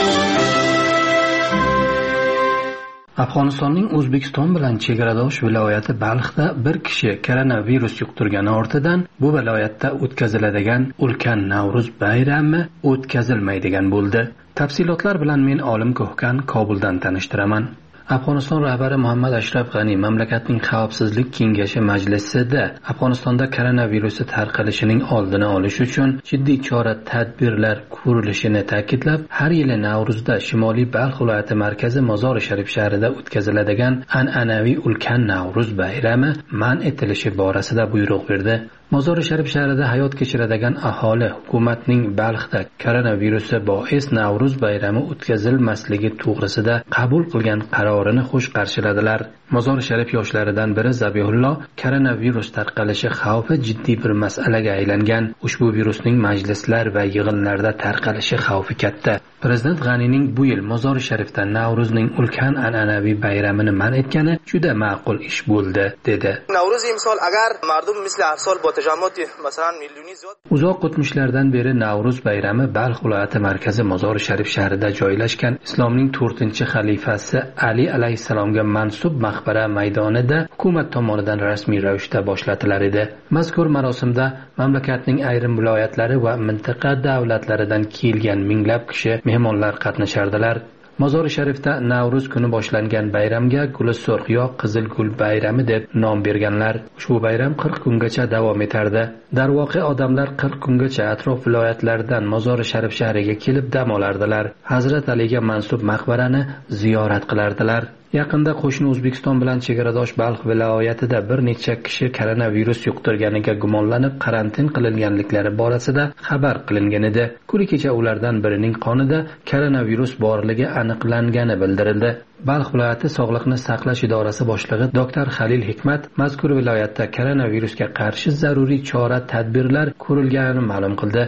Afg'onistonning O'zbekiston bilan chegaradosh viloyati Balxda bir kishi koronavirus yuqtirgani ortidan bu viloyatda o'tkaziladigan ulkan Navro'z bayrami o'tkazilmaydigan bo'ldi. Tafsilotlar bilan men Olim Ko'hkan Kobuldan tanishtiraman. Afg'oniston rahbari Muhammad Ashraf G'ani mamlakatning xavfsizlik kengashi majlisida Afg'onistonda koronavirusi tarqalishining oldini olish uchun jiddiy chora-tadbirlar ko'rilishini ta'kidlab, har yili Navro'zda Shimoliy Balx viloyati markazi Mozori Sharif shahrida o'tkaziladigan an'anaviy ulkan Navro'z bayrami man etilishi borasida buyruq berdi. Mozori Sharif shahrida hayot kechiradigan aholi hukumatning Balxda koronavirusi bois Navro'z bayrami o'tkazilmasligi to'g'risida qabul qilgan qarorini xush qarshiladilar. Mozori Sharif yoshlaridan biri Zabihullo koronavirus tarqalishi xavfi jiddiy bir masalaga aylangan. Ushbu virusning majlislar va yig'inlarda tarqalishi xavfi katta. Prezident G'anining bu yil Mozori Sharifda Navro'zning ulkan an'anaviy bayramini man etgani juda ma'qul ish bo'ldi, dedi. Navro'z imsol agar mardum misli har sol bo tajammuti masalan millioni ziyod. Uzoq o'tmishlardan beri Navro'z bayrami Balx viloyati markazi Mozori Sharif shahrida joylashgan islomning to'rtinchi xalifasi Ali alayhisalomga mansub maqbara maydonida hukumat tomonidan rasmiy ravishda boshlatilar edi. Mazkur marosimda mamlakatning ayrim viloyatlari va mintaqa davlatlaridan kelgan minglab kishi mehmonlar qatnashardilar. Mozori Sharifda Navro'z kuni boshlangan bayramga Guli So'rxiyo Qizil gul bayrami deb nom berganlar. Ushbu bayram qirq kungacha davom etardi. Darvoqe odamlar qirq kungacha atrof viloyatlardan Mozori Sharif shahriga kelib dam olardilar. Hazrat Aliga mansub maqbarani ziyorat qilardilar. Yaqinda qo'shni O'zbekiston bilan chegaradosh Balx viloyatida bir necha kishi koronavirus yuqtirganiga gumonlanib karantin qilinganliklari borasida xabar qilingan edi. Kuni kecha ulardan birining qonida koronavirus borligi aniqlangani bildirildi. Balx viloyati Sog'liqni saqlash idorasi boshlig'i doktor Halil Hikmat mazkur viloyatda koronavirusga qarshi zaruriy chora-tadbirlar ko'rilganini ma'lum qildi.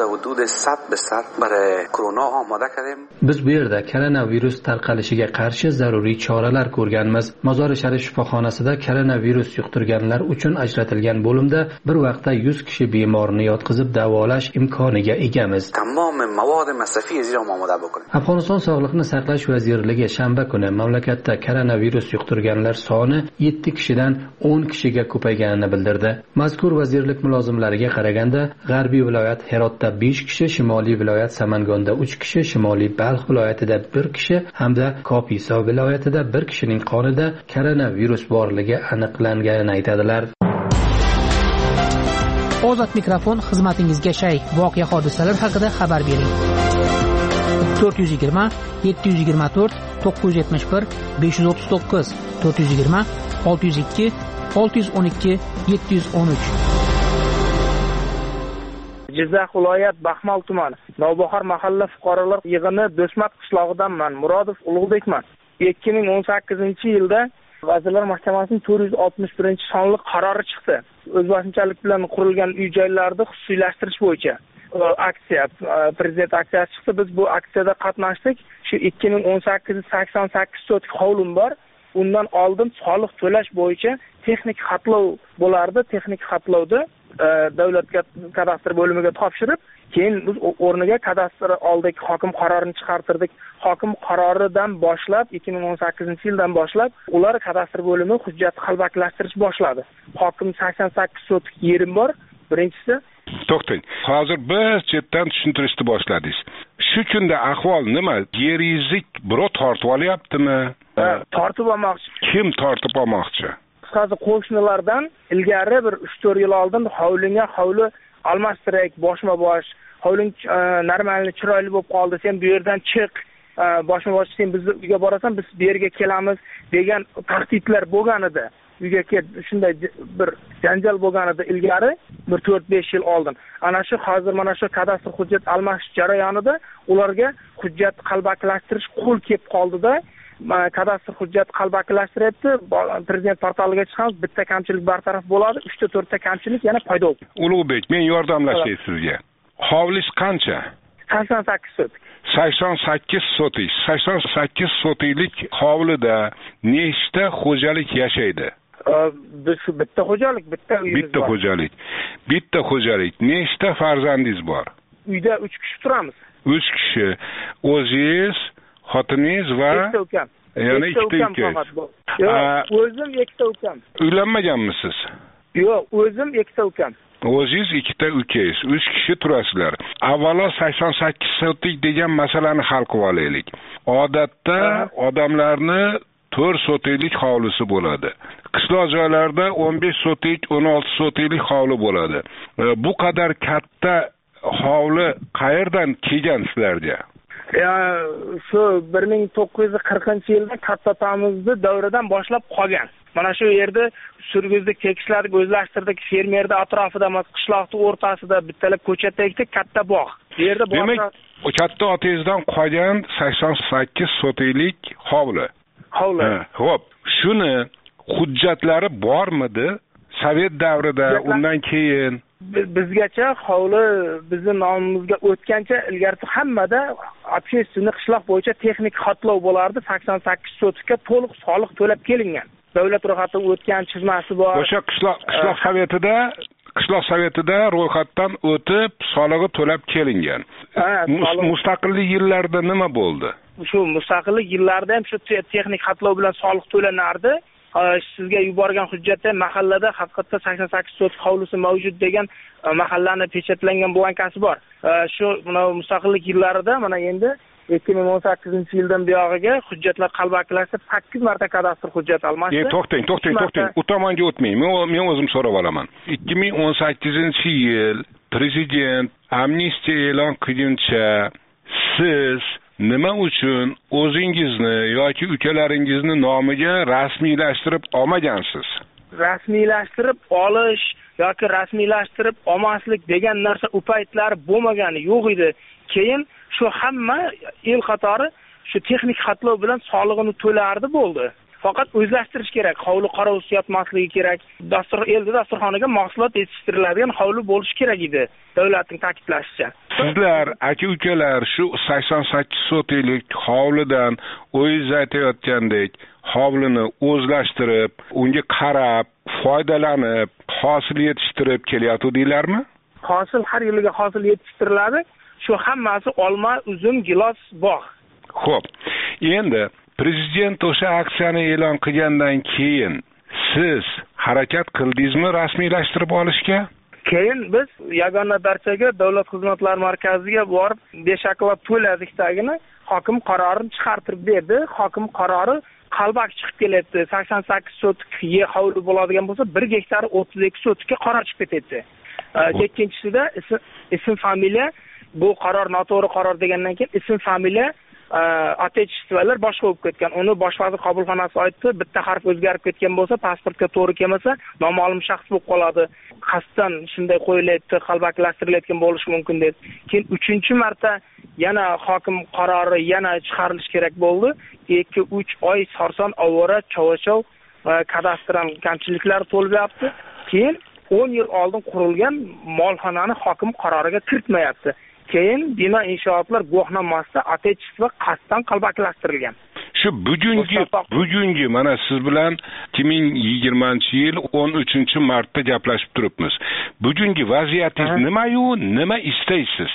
Biz bu yerda koronavirus tarqalishiga qarshi zaruriy choralar ko'rganmiz. Mozori Sharif shifoxonasida koronavirus yuqtirganlar uchun ajratilgan bo'limda bir vaqtda yuz kishi bemorni yotqizib davolash imkoniga egamiz. Afg'oniston Sog'liqni saqlash vazirligi shanba kuni mamlakatda koronavirus yuqtirganlar soni yetti kishidan o'n kishiga ko'payganini bildirdi. Mazkur vazirlik mulozimlariga qaraganda, G'arbiy viloyat Herotda besh kishi, Shimoliy viloyat Samangonda uch kishi, Shimoliy Balx viloyatida bir kishi hamda Kopiso viloyatida bir kishining qonida koronavirus borligi aniqlanganini aytadilar. Ozod mikrofon xizmatingizga shay. Voqea hodisalar haqida xabar bering. to'rt yuz yigirma yetti yuz yigirma to'rt to'qqiz yuz yetmish bir besh yuz o'ttiz to'qqiz to'rt yuz yigirma olti yuz ikki olti yuz o'n ikki yetti yuz o'n uch. Jizzax viloyat Baxmal tumani Navbahor mahalla fuqarolar yig'ini Do'smat qishlog'idanman. Murodov Ulug'bekman. ikki ming o'n sakkizinchi yilda Vazirlar Mahkamasining to'rt yuz oltmish birinchi sonli qarori chiqdi. O'zboshimchalik bilan qurilgan uy-joylarni xususiylashtirish bo'yicha aksiya, prezident aksiyasi chiqdi. Biz bu aksiyada qatnashdik. Shu ikki ming o'n sakkiz sakson sakkiz sotik hovlim bor. Undan oldin soliq to'lash bo'yicha texnik xatlov bo'lardi. Texnik xatlovda davlatga kadastr bo'limiga topshirib, keyin biz o'rniga kadastr oldik, hokim qarorini chiqartirdik. Hokim qaroridan boshlab ikki ming o'n sakkizinchi yildan boshlab ular kadastr bo'limi hujjat qalbakilashtirish boshladi. Hokim sakson sakkiz sotik yerim bor. Birinchisi. To'xtang. Hozir biz chetdan tushuntirishni boshladingiz. Shu kunda ahvol nima? Yeringizni birov tortib olyaptimi? Tortib olmoqchi. Kim tortib olmoqchi? Hozir qo'shnilardan ilgari bir uch to'rt yil oldin hovlinga hovli almashtirak, boshma-bosh, hovling normalni chiroyli bo'lib qoldi, sen bu yerdan chiq, boshma-bosh sen bizni uyga borasan, biz bu yerga kelamiz degan tahdidlar bo'lgan edi. Uyga kel, shunday bir janjal bo'lgan edi ilgari bir to'rt besh yil oldin. Ana shu hozir mana shu kadastr hujjat almashish jarayonida ularga hujjat qalbakilashtirish qo'l kelib qoldida, kadastr hujjat qalbakilashtiryapti. Prezident portaliga chiqamiz, bitta kamchilik bartaraf bo'ladi, uch ta to'rt ta kamchilik yana paydo bo'ldi. Ulug'bek, men yordamlashay sizga. Hovlingiz qancha? sakson sakkiz sotik. sakson sakkiz sotik. sakson sakkiz sotiklik hovlida nechta xo'jalik yashaydi? Biz shu bitta xo'jalik, bitta uyimiz bor. Bitta xo'jalik. Bitta xo'jalik. Nechta farzandingiz bor? Uyda uch kishi turamiz. uch kishi. O'zingiz, xotiningiz va ikkita ukam. Yana ikkita ukam. Yo'q, o'zim ikkita ukam. Uylanmaganmisiz? Yo'q, o'zim ikkita ukam. O'zingiz ikkita ukangiz, uch kishi turasizlar. Avvalo sakson sakkiz sotik degan masalani hal qilib olaylik. Odatda odamlarni to'rt sotiklik hovlisi bo'ladi. Qishloq joylarda o'n besh sotik, o'n olti sotiklik hovli bo'ladi. Bu qadar katta hovli qayerdan kelgan sizlarga? Ya, shu bir ming to'qqiz yuz qirqinchi yilda katta tamizli davridan boshlab qolgan. Mana shu yerda surgizdik, tekislarni o'zlashtirdik, fermerda atrofida, emas, qishloqning o'rtasida bittalab ko'chatda ekdik, katta bog'. Bu yerda demak, o katta otangizdan qolgan sakson sakkiz sotiklik hovli. Hovli. Xo'p, shuni hujjatlari bormidi? Sovet davrida, undan keyin bizgacha hovli bizning nomimizga o'tgancha ilgari hammada общественный qishloq bo'yicha texnik xatlov bo'lardi. sakson sakkiz sotikka to'liq soliq to'lab kelingan. Davlat ro'yxatidan o'tgan chizmasi bor. O'sha qishloq qishloq sovetida qishloq sovetida ro'yxatdan o'tib solig'i to'lab kelingan. Mustaqillik yillarida nima bo'ldi? Shu mustaqillik yillarida ham shu texnik xatlov bilan soliq to'lanardi. Sizga yuborgan hujjatda mahallada haqiqatda sakson sakkiz sotik hovlisi mavjud degan mahallani pechatlangan blankasi bor. Shu mana mustaqillik yillarida mana endi ikki ming o'n sakkizinchi yildan buyog'iga hujjatlar qalbakilashtirib sakkiz marta kadastr hujjat almashdi. E, to'xtang, to'xtang, to'xtang. U tomonga o'tmang. Men men o'zim so'rab olaman. ikki ming o'n sakkizinchi yil prezident amnistiya e'lon qilguncha siz nima uchun o'zingizni yoki ukalaringizni nomiga rasmiylashtirib olmagansiz? Rasmiylashtirib olish yoki rasmiylashtirib olmaslik degan narsa u paytlar bo'lmagani yo'q edi. Keyin shu hamma el qatori shu texnik xatlov bilan solig'ini to'lardi bo'ldi. Faqat o'zlashtirish kerak. Hovli qarovsiz yotmasligi kerak. Dastur elda dasturxoniga mahsulot yetishtiriladigan hovli bo'lishi kerak edi, davlatning ta'kidlashicha. Sizlar aka-ukalar shu sakson sakkiz sotiklik hovlidan o'zingiz aytayotgandek hovlini o'zlashtirib, unga qarab, foydalanib, hosil yetishtirib kelyapti-deylarmi? Hosil har yiliga hosil yetishtiriladi. Shu hammasi olma, uzum, gilos, bog'. Xo'p. Endi prezident o'sha aksiyani e'lon qilgandan keyin siz harakat qildingizmi rasmiylashtirib olishga? Keyin biz yagona darchaga davlat xizmatlari markaziga borib beshaklab to'ladikdagini hokim qarorini chiqartirib berdi. Hokim qarori qalbak chiqib kelyapti. sakson sakkiz sotik yer hovli bo'ladigan bo'lsa bir gektar o'ttiz ikki sotikka qaror chiqib ketdi. Ikkinchisida ism familiya, bu qaror noto'g'ri qaror degandan keyin ism familiya otechestvolar boshqa bo'lib ketgan. Uni bosh vazir qabulxonasi aytdi, bitta harf o'zgarib ketgan bo'lsa, pasportga to'g'ri kelmasa, noma'lum shaxs bo'lib qoladi. Qasddan shunday qo'yilyapti, qalbaklashtiriladigan bo'lishi mumkin dedi. Keyin uchinchi marta yana hokim qarori yana chiqarilishi kerak bo'ldi. ikki uch oy sarson ovora chavachov kadastran kamchiliklari to'lbyapti. Keyin o'n yil oldin qurilgan molxonani hokim qaroriga kiritmayapti. Keyin bino inshootlar guvohnomasida otechество qasddan qalbaklashtirilgan. Shu bugungi bugungi mana siz bilan ikki ming yigirmanchi yil o'n uchinchi martda gaplashib turibmiz. Bugungi vaziyatingiz nima-yu, nima istaysiz?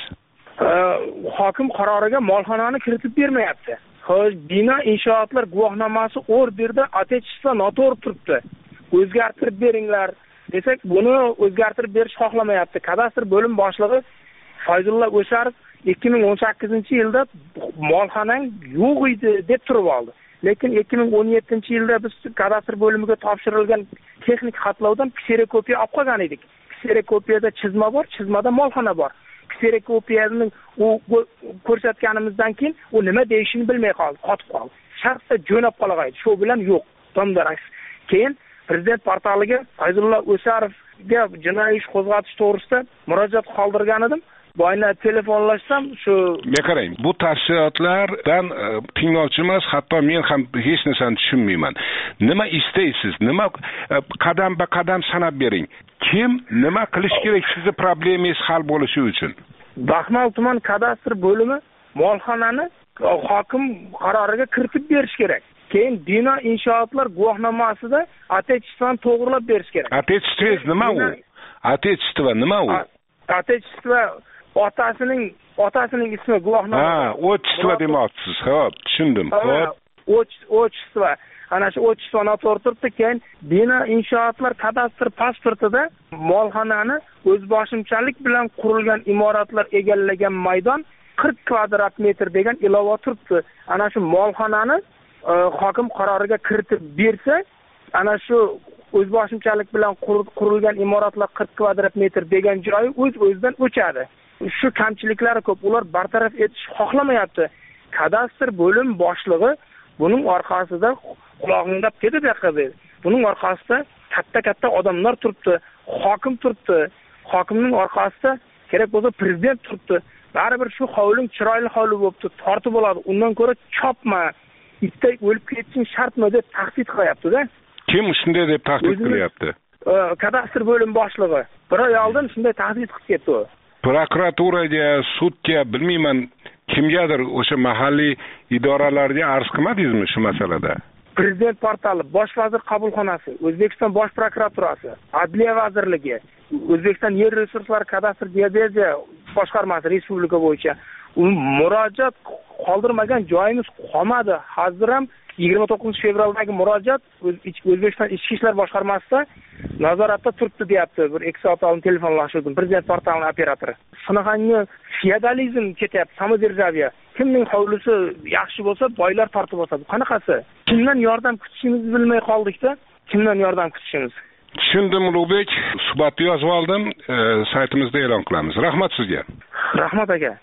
Hokim qaroriga molxonani kiritib bermayapti. Xo'sh, bino inshootlar guvohnomasi orderda otechество noto'g'ri turibdi. O'zgartirib beringlar desak, buni o'zgartirib berish xohlamayapti. Kadastr bo'lim boshlig'i Fayzulla O'sharov ikki ming o'n sakkizinchi yilda molxonang yo'q edi deb turib oldi. Lekin ikki ming o'n yettinchi yilda biz kadastr bo'limiga topshirilgan texnik xatlovdan kserokopiya olib qolgan edik. Kserokopiyada chizma bor, chizmada molxona bor. Kserokopiyaning u ko'rsatganimizdan keyin u nima deyishini bilmay qoldi, qotib qoldi. Shartda jo'nab qolgan. Shu bilan yo'q. Tomdaras. Keyin prezident portaliga Fayzulla O'sharovga jinoiy ish qo'zg'atish to'g'risida murojaat qoldirgan edim. Boyna telefonlashsam shu qarang, bu tafsilotlardan tinglovchi emas, hatto men ham hech narsani tushunmayman. Nima istaysiz? Nima qadam-ba qadam sanab bering. Kim nima qilish kerak sizning problemangiz hal bo'lishi uchun? Baxmal tuman kadastr bo'limi molxonani hokim qaroriga kiritib berish kerak. Keyin bino inshootlar guvohnomasida otechествоni to'g'rilab berish kerak. Otechество nima u? Otechество nima u? Otechество otasining otasining ismi guvohnoma. Ha, otchество demoqchisiz. Xo'p, tushundim. Xo'p. Otchество. Ana shu otchество noto'g'ri turibdi. Keyin bino inshootlar kadastr pasportida molxonani o'zboshimchalik bilan qurilgan imoratlar egallagan maydon qirq kvadrat metr degan ilova turibdi. Ana shu molxonani hokim qaroriga kiritib bersa, ana shu o'zboshimchalik bilan qurilgan imoratlar qirq kvadrat metr degan joyi o'z-o'zidan o'chadi. Shu kamchiliklari ko'p, ular bartaraf etish xohlamayapti. Kadastr bo'lim boshlig'i buning orqasida quloqingdab ketib yaqadi. Buning orqasida katta-katta odamlar turibdi, hokim turibdi. Hokimning orqasida kerak bo'lsa prezident turibdi. Baribir shu hovling chiroyli hovli bo'libdi, tortib bo'ladi. Undan ko'ra chopma, itday o'lib ketishing shartmi deb tahdid qilyapti-da. Kim shunday deb tahdid qilyapti? Kadastr bo'lim boshlig'i. Bir oy oldin shunday tahdid qilib ketdi u. Prokuraturaga, sudga, bilmayman, kimgadir o'sha mahalliy idoralarga arz qilmadingizmi shu masalada? Prezident portali, bosh vazir qabulxonasi, O'zbekiston bosh prokuraturasi, Adliya vazirligi, O'zbekiston yer resurslari kadastr geodeziya boshqarmasi respublika bo'yicha murojaat qoldirmagan joyimiz qolmadi. Hozir ham yigirma to'qqizinchi fevraldagi murojaat O'zbekiston ichki ishlar boshqarmasida nazoratda turibdi deyapti. Bir ikki soat oldin telefonlashdim prezident portalining operatori. Shunaqangi feodalizm ketyapti, samodержавие. Kimning hovlisi yaxshi bo'lsa, boylar tortib oladi. Qanaqasi? Kimdan yordam kutishimizni bilmay qoldik-da. Kimdan yordam kutishimiz? Tushundim, Ulug'bek. Suhbatni yozib oldim, e, saytimizda e'lon qilamiz. Rahmat sizga. Rahmat aka.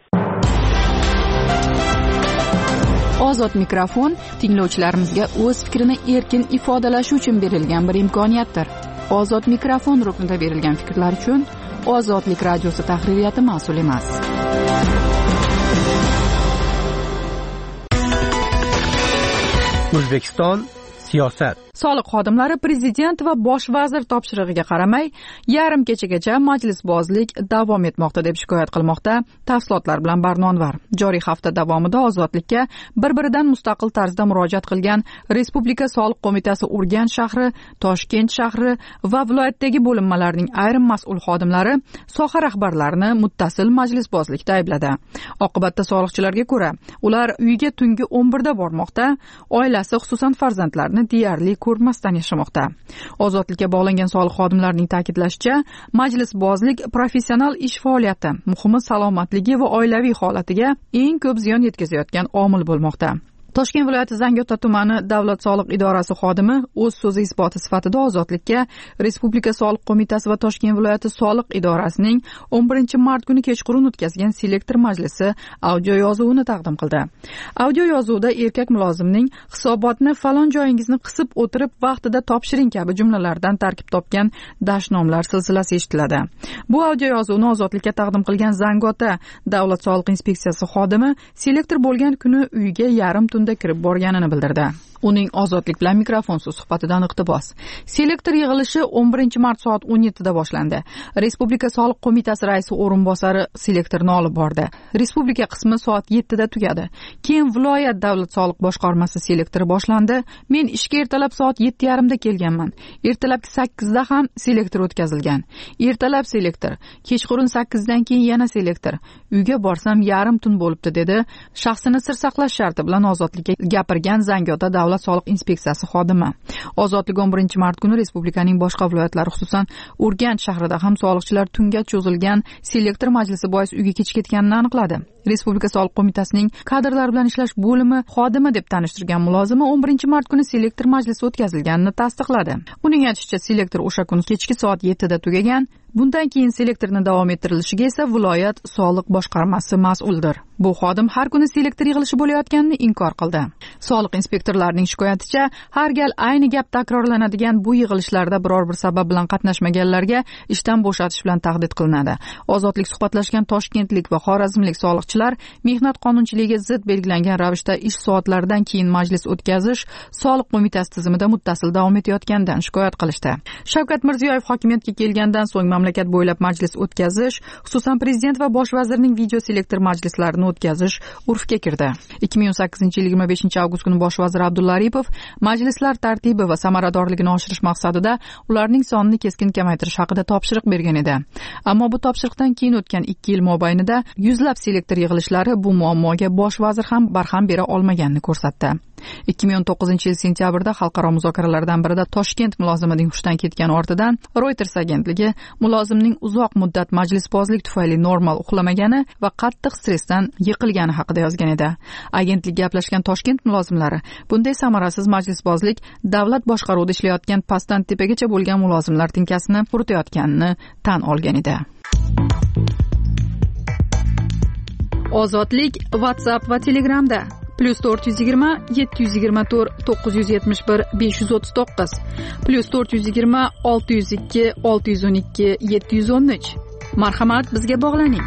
Ozod mikrofon tinglovchilarimizga o'z fikrini erkin ifodalashi uchun berilgan bir imkoniyatdir. Ozod mikrofon ruknida berilgan fikrlar uchun Ozodlik radiosi tahririyati mas'ul emas. O'zbekiston siyosat. soliq xodimlari prezident va bosh vazir topshirig'iga qaramay yarim kechagacha majlisbozlik davom etmoqda deb shikoyat qilmoqda. Tafsilotlar bilan Barnonvar. Joriy hafta davomida ozodlikka bir-biridan mustaqil tarzda murojaat qilgan Respublika soliq qo'mitasi Urganch shahri, Toshkent shahri va viloyatdagi bo'linmalarning ayrim mas'ul xodimlari soha rahbarlarini muttasil majlisbozlikda aybladi. Oqibatda soliqchilarga ko'ra, ular uyiga tungi o'n birda bormoqda, oilasi xususan farzandlarini deyarli ko'rmasdan yashamoqda. Ozodlikka bog'langan soliq xodimlarining ta'kidlashicha, majlisbozlik professional ish faoliyati, muhimi salomatligi va oilaviy holatiga eng ko'p ziyon yetkazayotgan omil bo'lmoqda. Toshkent viloyati Zangiota tumani davlat soliq idorasi xodimi o'z so'zi isboti sifatida ozodlikka Respublika soliq qo'mitasi va Toshkent viloyati soliq idorasining o'n birinchi mart kuni kechqurun o'tkazgan selektor majlisi audio yozuvini taqdim qildi. Audio yozuvda erkak mulozimning hisobotni falon joyingizni qisib o'tirib vaqtida topshiring kabi jumlalardan tarkib topgan dashnomlar silsilasi eshitiladi. Bu audio yozuvni ozodlikka taqdim qilgan Zangiota davlat soliq inspeksiyasi xodimi selektor bo'lgan kuni uyiga yarim tunda kirib borganini bildirdi. Uning ozodlik bilan mikrofonsiz suhbatidan iqtibos. Selektor yig'ilishi o'n birinchi mart soat o'n yettida boshlandi. Respublika soliq qo'mitasi raisi o'rinbosari selektorni olib bordi. Respublika qismi soat yettida tugadi. Keyin viloyat davlat soliq boshqarmasi selektori boshlandi. Men ishga ertalab soat yetti yarimda kelganman. Ertalabki sakkizda ham selektor o'tkazilgan. Ertalab selektor, kechqurun sakkizdan keyin yana selektor. Uyga borsam yarim tun bo'libdi dedi. Shaxsini sir saqlash sharti bilan ozodlikka gapirgan Zangiota davlat soliq inspeksiyasi xodimi. Ozodlik o'n birinchi mart kuni respublikaning boshqa viloyatlari, xususan Urganch shahrida ham soliqchilar tunga cho'zilgan selektor majlisi bois uyga kech ketganini aniqladi. Respublika soliq qo'mitasining kadrlar bilan ishlash bo'limi xodimi deb tanishtirgan mulozimi o'n birinchi mart kuni selektor majlisi o'tkazilganini tasdiqladi. Uning aytishicha, selektor o'sha kuni kechki soat yettida tugagan. Bundan keyin selektorni davom ettirilishiga esa viloyat soliq boshqarmasi mas'uldir. Bu xodim har kuni selektor yig'ilishi bo'layotganini inkor qildi. Soliq inspektorlarining shikoyaticha, har gal ayni gap takrorlanadigan bu yig'ilishlarda biror bir sabab bilan qatnashmaganlarga ishdan bo'shatish bilan tahdid qilinadi. Ozodlik suhbatlashgan toshkentlik va xorazmlik soliqchilar mehnat qonunchiligiga zid belgilangan ravishda ish soatlaridan keyin majlis o'tkazish soliq qo'mitasi tizimida muttasil davom etayotganidan shikoyat qilishdi. Shavkat Mirziyoyev hokimiyatga kelgandan so'ng mamlakat bo'ylab majlis o'tkazish, xususan prezident va bosh vazirning video selektor majlislarini o'tkazish urfga kirdi. ikki ming o'n sakkizinchi yil yigirma beshinchi avgust kuni bosh vazir Abdulla Aripov majlislar tartibi va samaradorligini oshirish maqsadida ularning sonini keskin kamaytirish haqida topshiriq bergan edi. Ammo bu topshiriqdan keyin o'tgan ikki yil mobaynida yuzlab selektor yig'ilishlari bu muammoga bosh vazir ham barham bera olmaganini ko'rsatdi. ikki ming o'n to'qqizinchi yil sentyabrda xalqaro muzokaralardan birida Toshkent mulozimining hushdan ketgani ortidan Reuters agentligi mulozimning uzoq muddat majlisbozlik tufayli normal uxlamagani va qattiq stressdan yiqilgani haqida yozgan edi. Agentlik gaplashgan Toshkent mulozimlari bunday samarasiz majlisbozlik davlat boshqaruvida ishlayotgan pastdan tepagacha bo'lgan mulozimlar tinkasini quritayotganini tan olgan edi. Ozodlik WhatsApp va Telegramda plus to'rt yuz yigirma yetti yuz yigirma to'rt to'qqiz yuz yetmish bir besh yuz o'ttiz to'qqiz plus to'rt yuz yigirma olti yuz ikki olti yuz o'n ikki yetti yuz o'n uch. Marhamat, bizga bog'laning.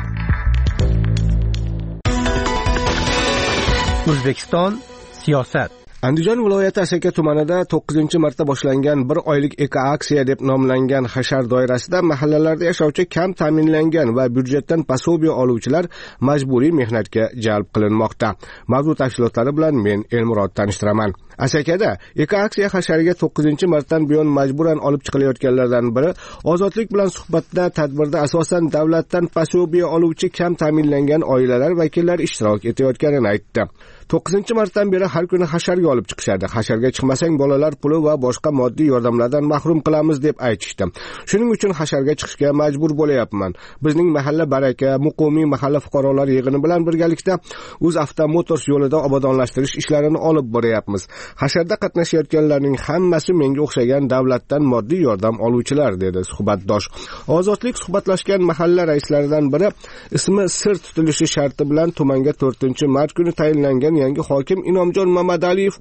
O'zbekiston siyosat. Andijon viloyati Asaka tumanida to'qqizinchi marta boshlangan bir oylik eko-aksiya deb nomlangan hashar doirasida mahallalarda yashovchi kam ta'minlangan va byudjetdan pasobiya oluvchilar majburiy mehnatga jalb qilinmoqda. Mavzu tafsilotlari bilan men Elmurod tanishtiraman. Asakada eko-aksiya hashariga to'qqizinchi martdan buyon majburan olib chiqilayotganlardan biri ozodlik bilan suhbatda tadbirda asosan davlatdan pasobiya oluvchi kam ta'minlangan oilalar vakillari ishtirok etayotganini aytdi. to'qqizinchi martdan beri har kuni hasharga olib chiqishadi. Hasharga chiqmasang bolalar puli va boshqa moddiy yordamlardan mahrum qilamiz deb aytishdi. Shuning uchun hasharga chiqishga majbur bo'layapman. Bizning mahalla baraka, muqimiy mahalla fuqarolar yig'ini bilan birgalikda UzAvto Motors yo'lida obodonlashtirish ishlarini olib boryapmiz. Hasharda qatnashayotganlarning hammasi menga o'xshagan davlatdan moddiy yordam oluvchilar, dedi suhbatdosh. Ozodlik suhbatlashgan mahalla raislaridan biri ismi sir tutilishi sharti bilan tumanga to'rtinchi mart kuni tayinlangan yangi hokim Inomjon Mamadaliyev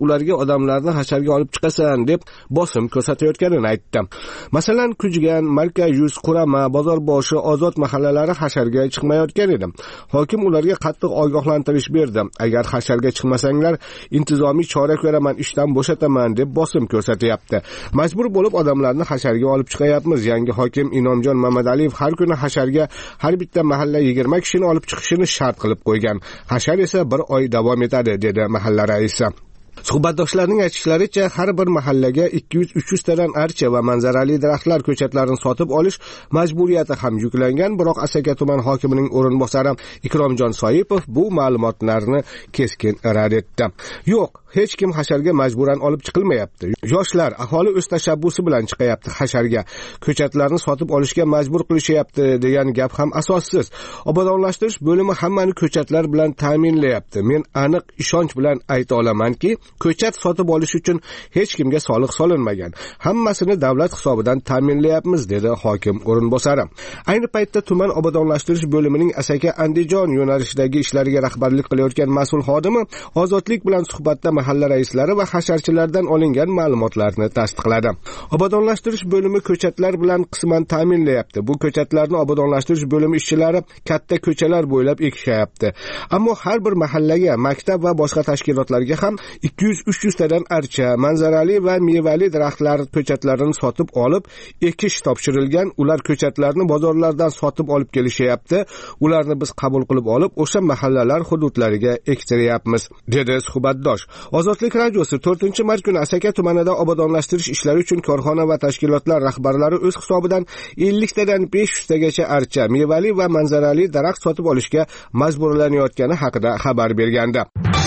ularga odamlarni hasharga olib chiqasan deb bosim ko'rsatayotganini aytdi. Masalan, Kujgan, Markayuz, Qurama, Bozorboshi, Ozod mahallalari hasharga chiqmayotgan edi. Hokim ularga qattiq ogohlantirish berdi. Agar hasharga chiqmasanglar, intizomiy chora ko'raman, ishdan bo'shataman deb bosim ko'rsatyapti. Majbur bo'lib odamlarni hasharga olib chiqayapmiz. Yangi hokim Inomjon Mamadaliyev har kuni hasharga har bitta mahalla yigirma kishini olib chiqishini shart qilib qo'ygan. Hashar esa bir oy davom etadi, dedi mahalla raisi. Suhbatdoshlarning aytishlaricha, har bir mahallaga ikki yuz uch yuz tadan archa va manzarali daraxtlar ko'chatlarini sotib olish majburiyati ham yuklangan, biroq Asaka tuman hokimining o'rinbosari Ikromjon Soipov bu ma'lumotlarni keskin rad etdi. Yo'q, hech kim hasharga majburan olib chiqilmayapti. Yoshlar, aholi o'z tashabbusi bilan chiqayapti hasharga. Ko'chatlarni sotib olishga majbur qilishyapti degan gap ham asossiz. Obodonlashtirish bo'limi hammani ko'chatlar bilan ta'minlayapti. Men aniq ishonch bilan ayta olamanki, ko'chat sotib olish uchun hech kimga soliq solinmagan. Hammasini davlat hisobidan ta'minlayapmiz, dedi hokim o'rinbosari. Ayni paytda tuman obodonlashtirish bo'limining Asaka Andijon yo'nalishidagi ishlariga rahbarlik qilayotgan mas'ul xodimi Ozodlik bilan suhbatda mahalla raislari va hasharchilardan olingan ma'lumotlarni tasdiqladi. Obodonlashtirish bo'limi ko'chatlar bilan qisman ta'minlayapti. Bu ko'chatlarni obodonlashtirish bo'limi ishchilari katta ko'chalar bo'ylab ekishayapti. Ammo har bir mahallaga, maktab va boshqa tashkilotlarga ham ikki yuz uch yuz tadan archa, manzarali va mevali daraxtlar ko'chatlarini sotib olib, ekish topshirilgan. Ular ko'chatlarni bozorlardan sotib olib kelishyapti. Ularni biz qabul qilib olib, o'sha mahallalar hududlariga ektiryapmiz, dedi suhbatdosh. Ozodlik radiosi to'rtinchi mart kuni Asaka tumanida obodonlashtirish ishlari uchun korxona va tashkilotlar rahbarlari o'z hisobidan ellik tadan besh yuz tagacha archa, mevali va manzarali daraxt sotib olishga majburlanayotgani haqida xabar bergandi.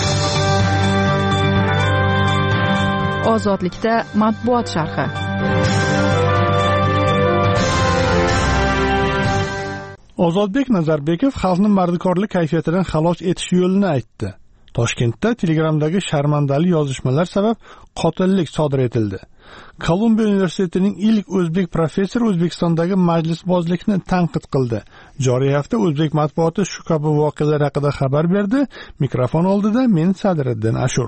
Ozodlikda matbuot sharhi. Ozodbek Nazarbekov xalqni mardikorlik kayfiyatidan xalos etish yo'lini aytdi. Toshkentda Telegramdagi sharmandali yozishmalar sabab qotillik sodir etildi. Kolumbiya universitetining ilk o'zbek professori O'zbekistondagi majlisbozlikni tanqid qildi. Joriy hafta o'zbek matbuoti shu kabi voqealar haqida xabar berdi. Mikrofon oldida men Sadriddin Ashur.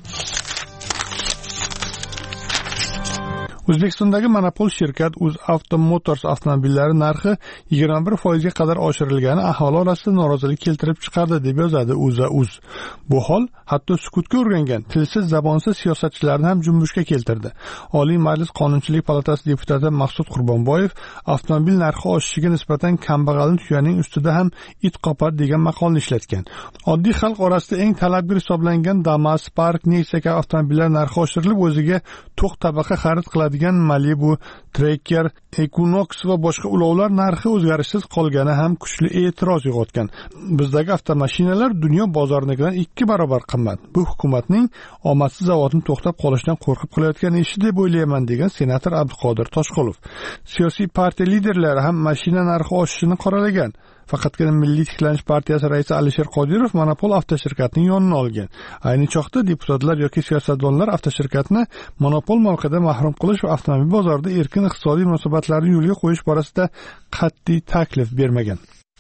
O'zbekistondagi monopol shirkat UzAuto Motors avtomobillari narxi yigirma bir foiz ga qadar oshirilgani aholi orasida norozilik keltirib chiqardi, deb yozadi UzAuz. Bu hol hatto sukutga o'rgangan tilsiz zabonsiz siyosatchilarni ham junbushga keltirdi. Oliy Majlis Qonunchilik palatasi deputati Maqsud Qurbonboyev avtomobil narxi oshishiga nisbatan kambag'alning tuyaning ustida ham it qopar degan maqolni ishlatgan. Oddiy xalq orasida eng talabgir hisoblangan Damas, Spark, Nexia kabi avtomobillar narxi oshirilib, o'ziga to'q tabaqa xarid qiladi degan Malibu, Tracker, Equinox va boshqa ulovlar narxi o'zgarishsiz qolgani ham kuchli e'tiroz uyg'otgan. Bizdagi avtomashinalar dunyo bozoridagidan ikki barobar qimmat. Bu hukumatning omadsiz zavodni to'xtab qolishidan qo'rqib qilayotgan ishi deb o'ylayman, degan senator Abduqodir Toshqulov. Siyosiy partiya liderlari ham mashina narxi oshishini qoralagan. Faqatgina Milliy tiklanish partiyasi raisi Alisher Qodirov monopol avtoshirkatning yonini olgan. Ayni choqda deputatlar yoki siyosatdonlar avtoshirkatni monopol mavqedan mahrum qilish va avtomobil bozorida erkin iqtisodiy munosabatlarni yo'lga qo'yish borasida qat'iy taklif bermagan.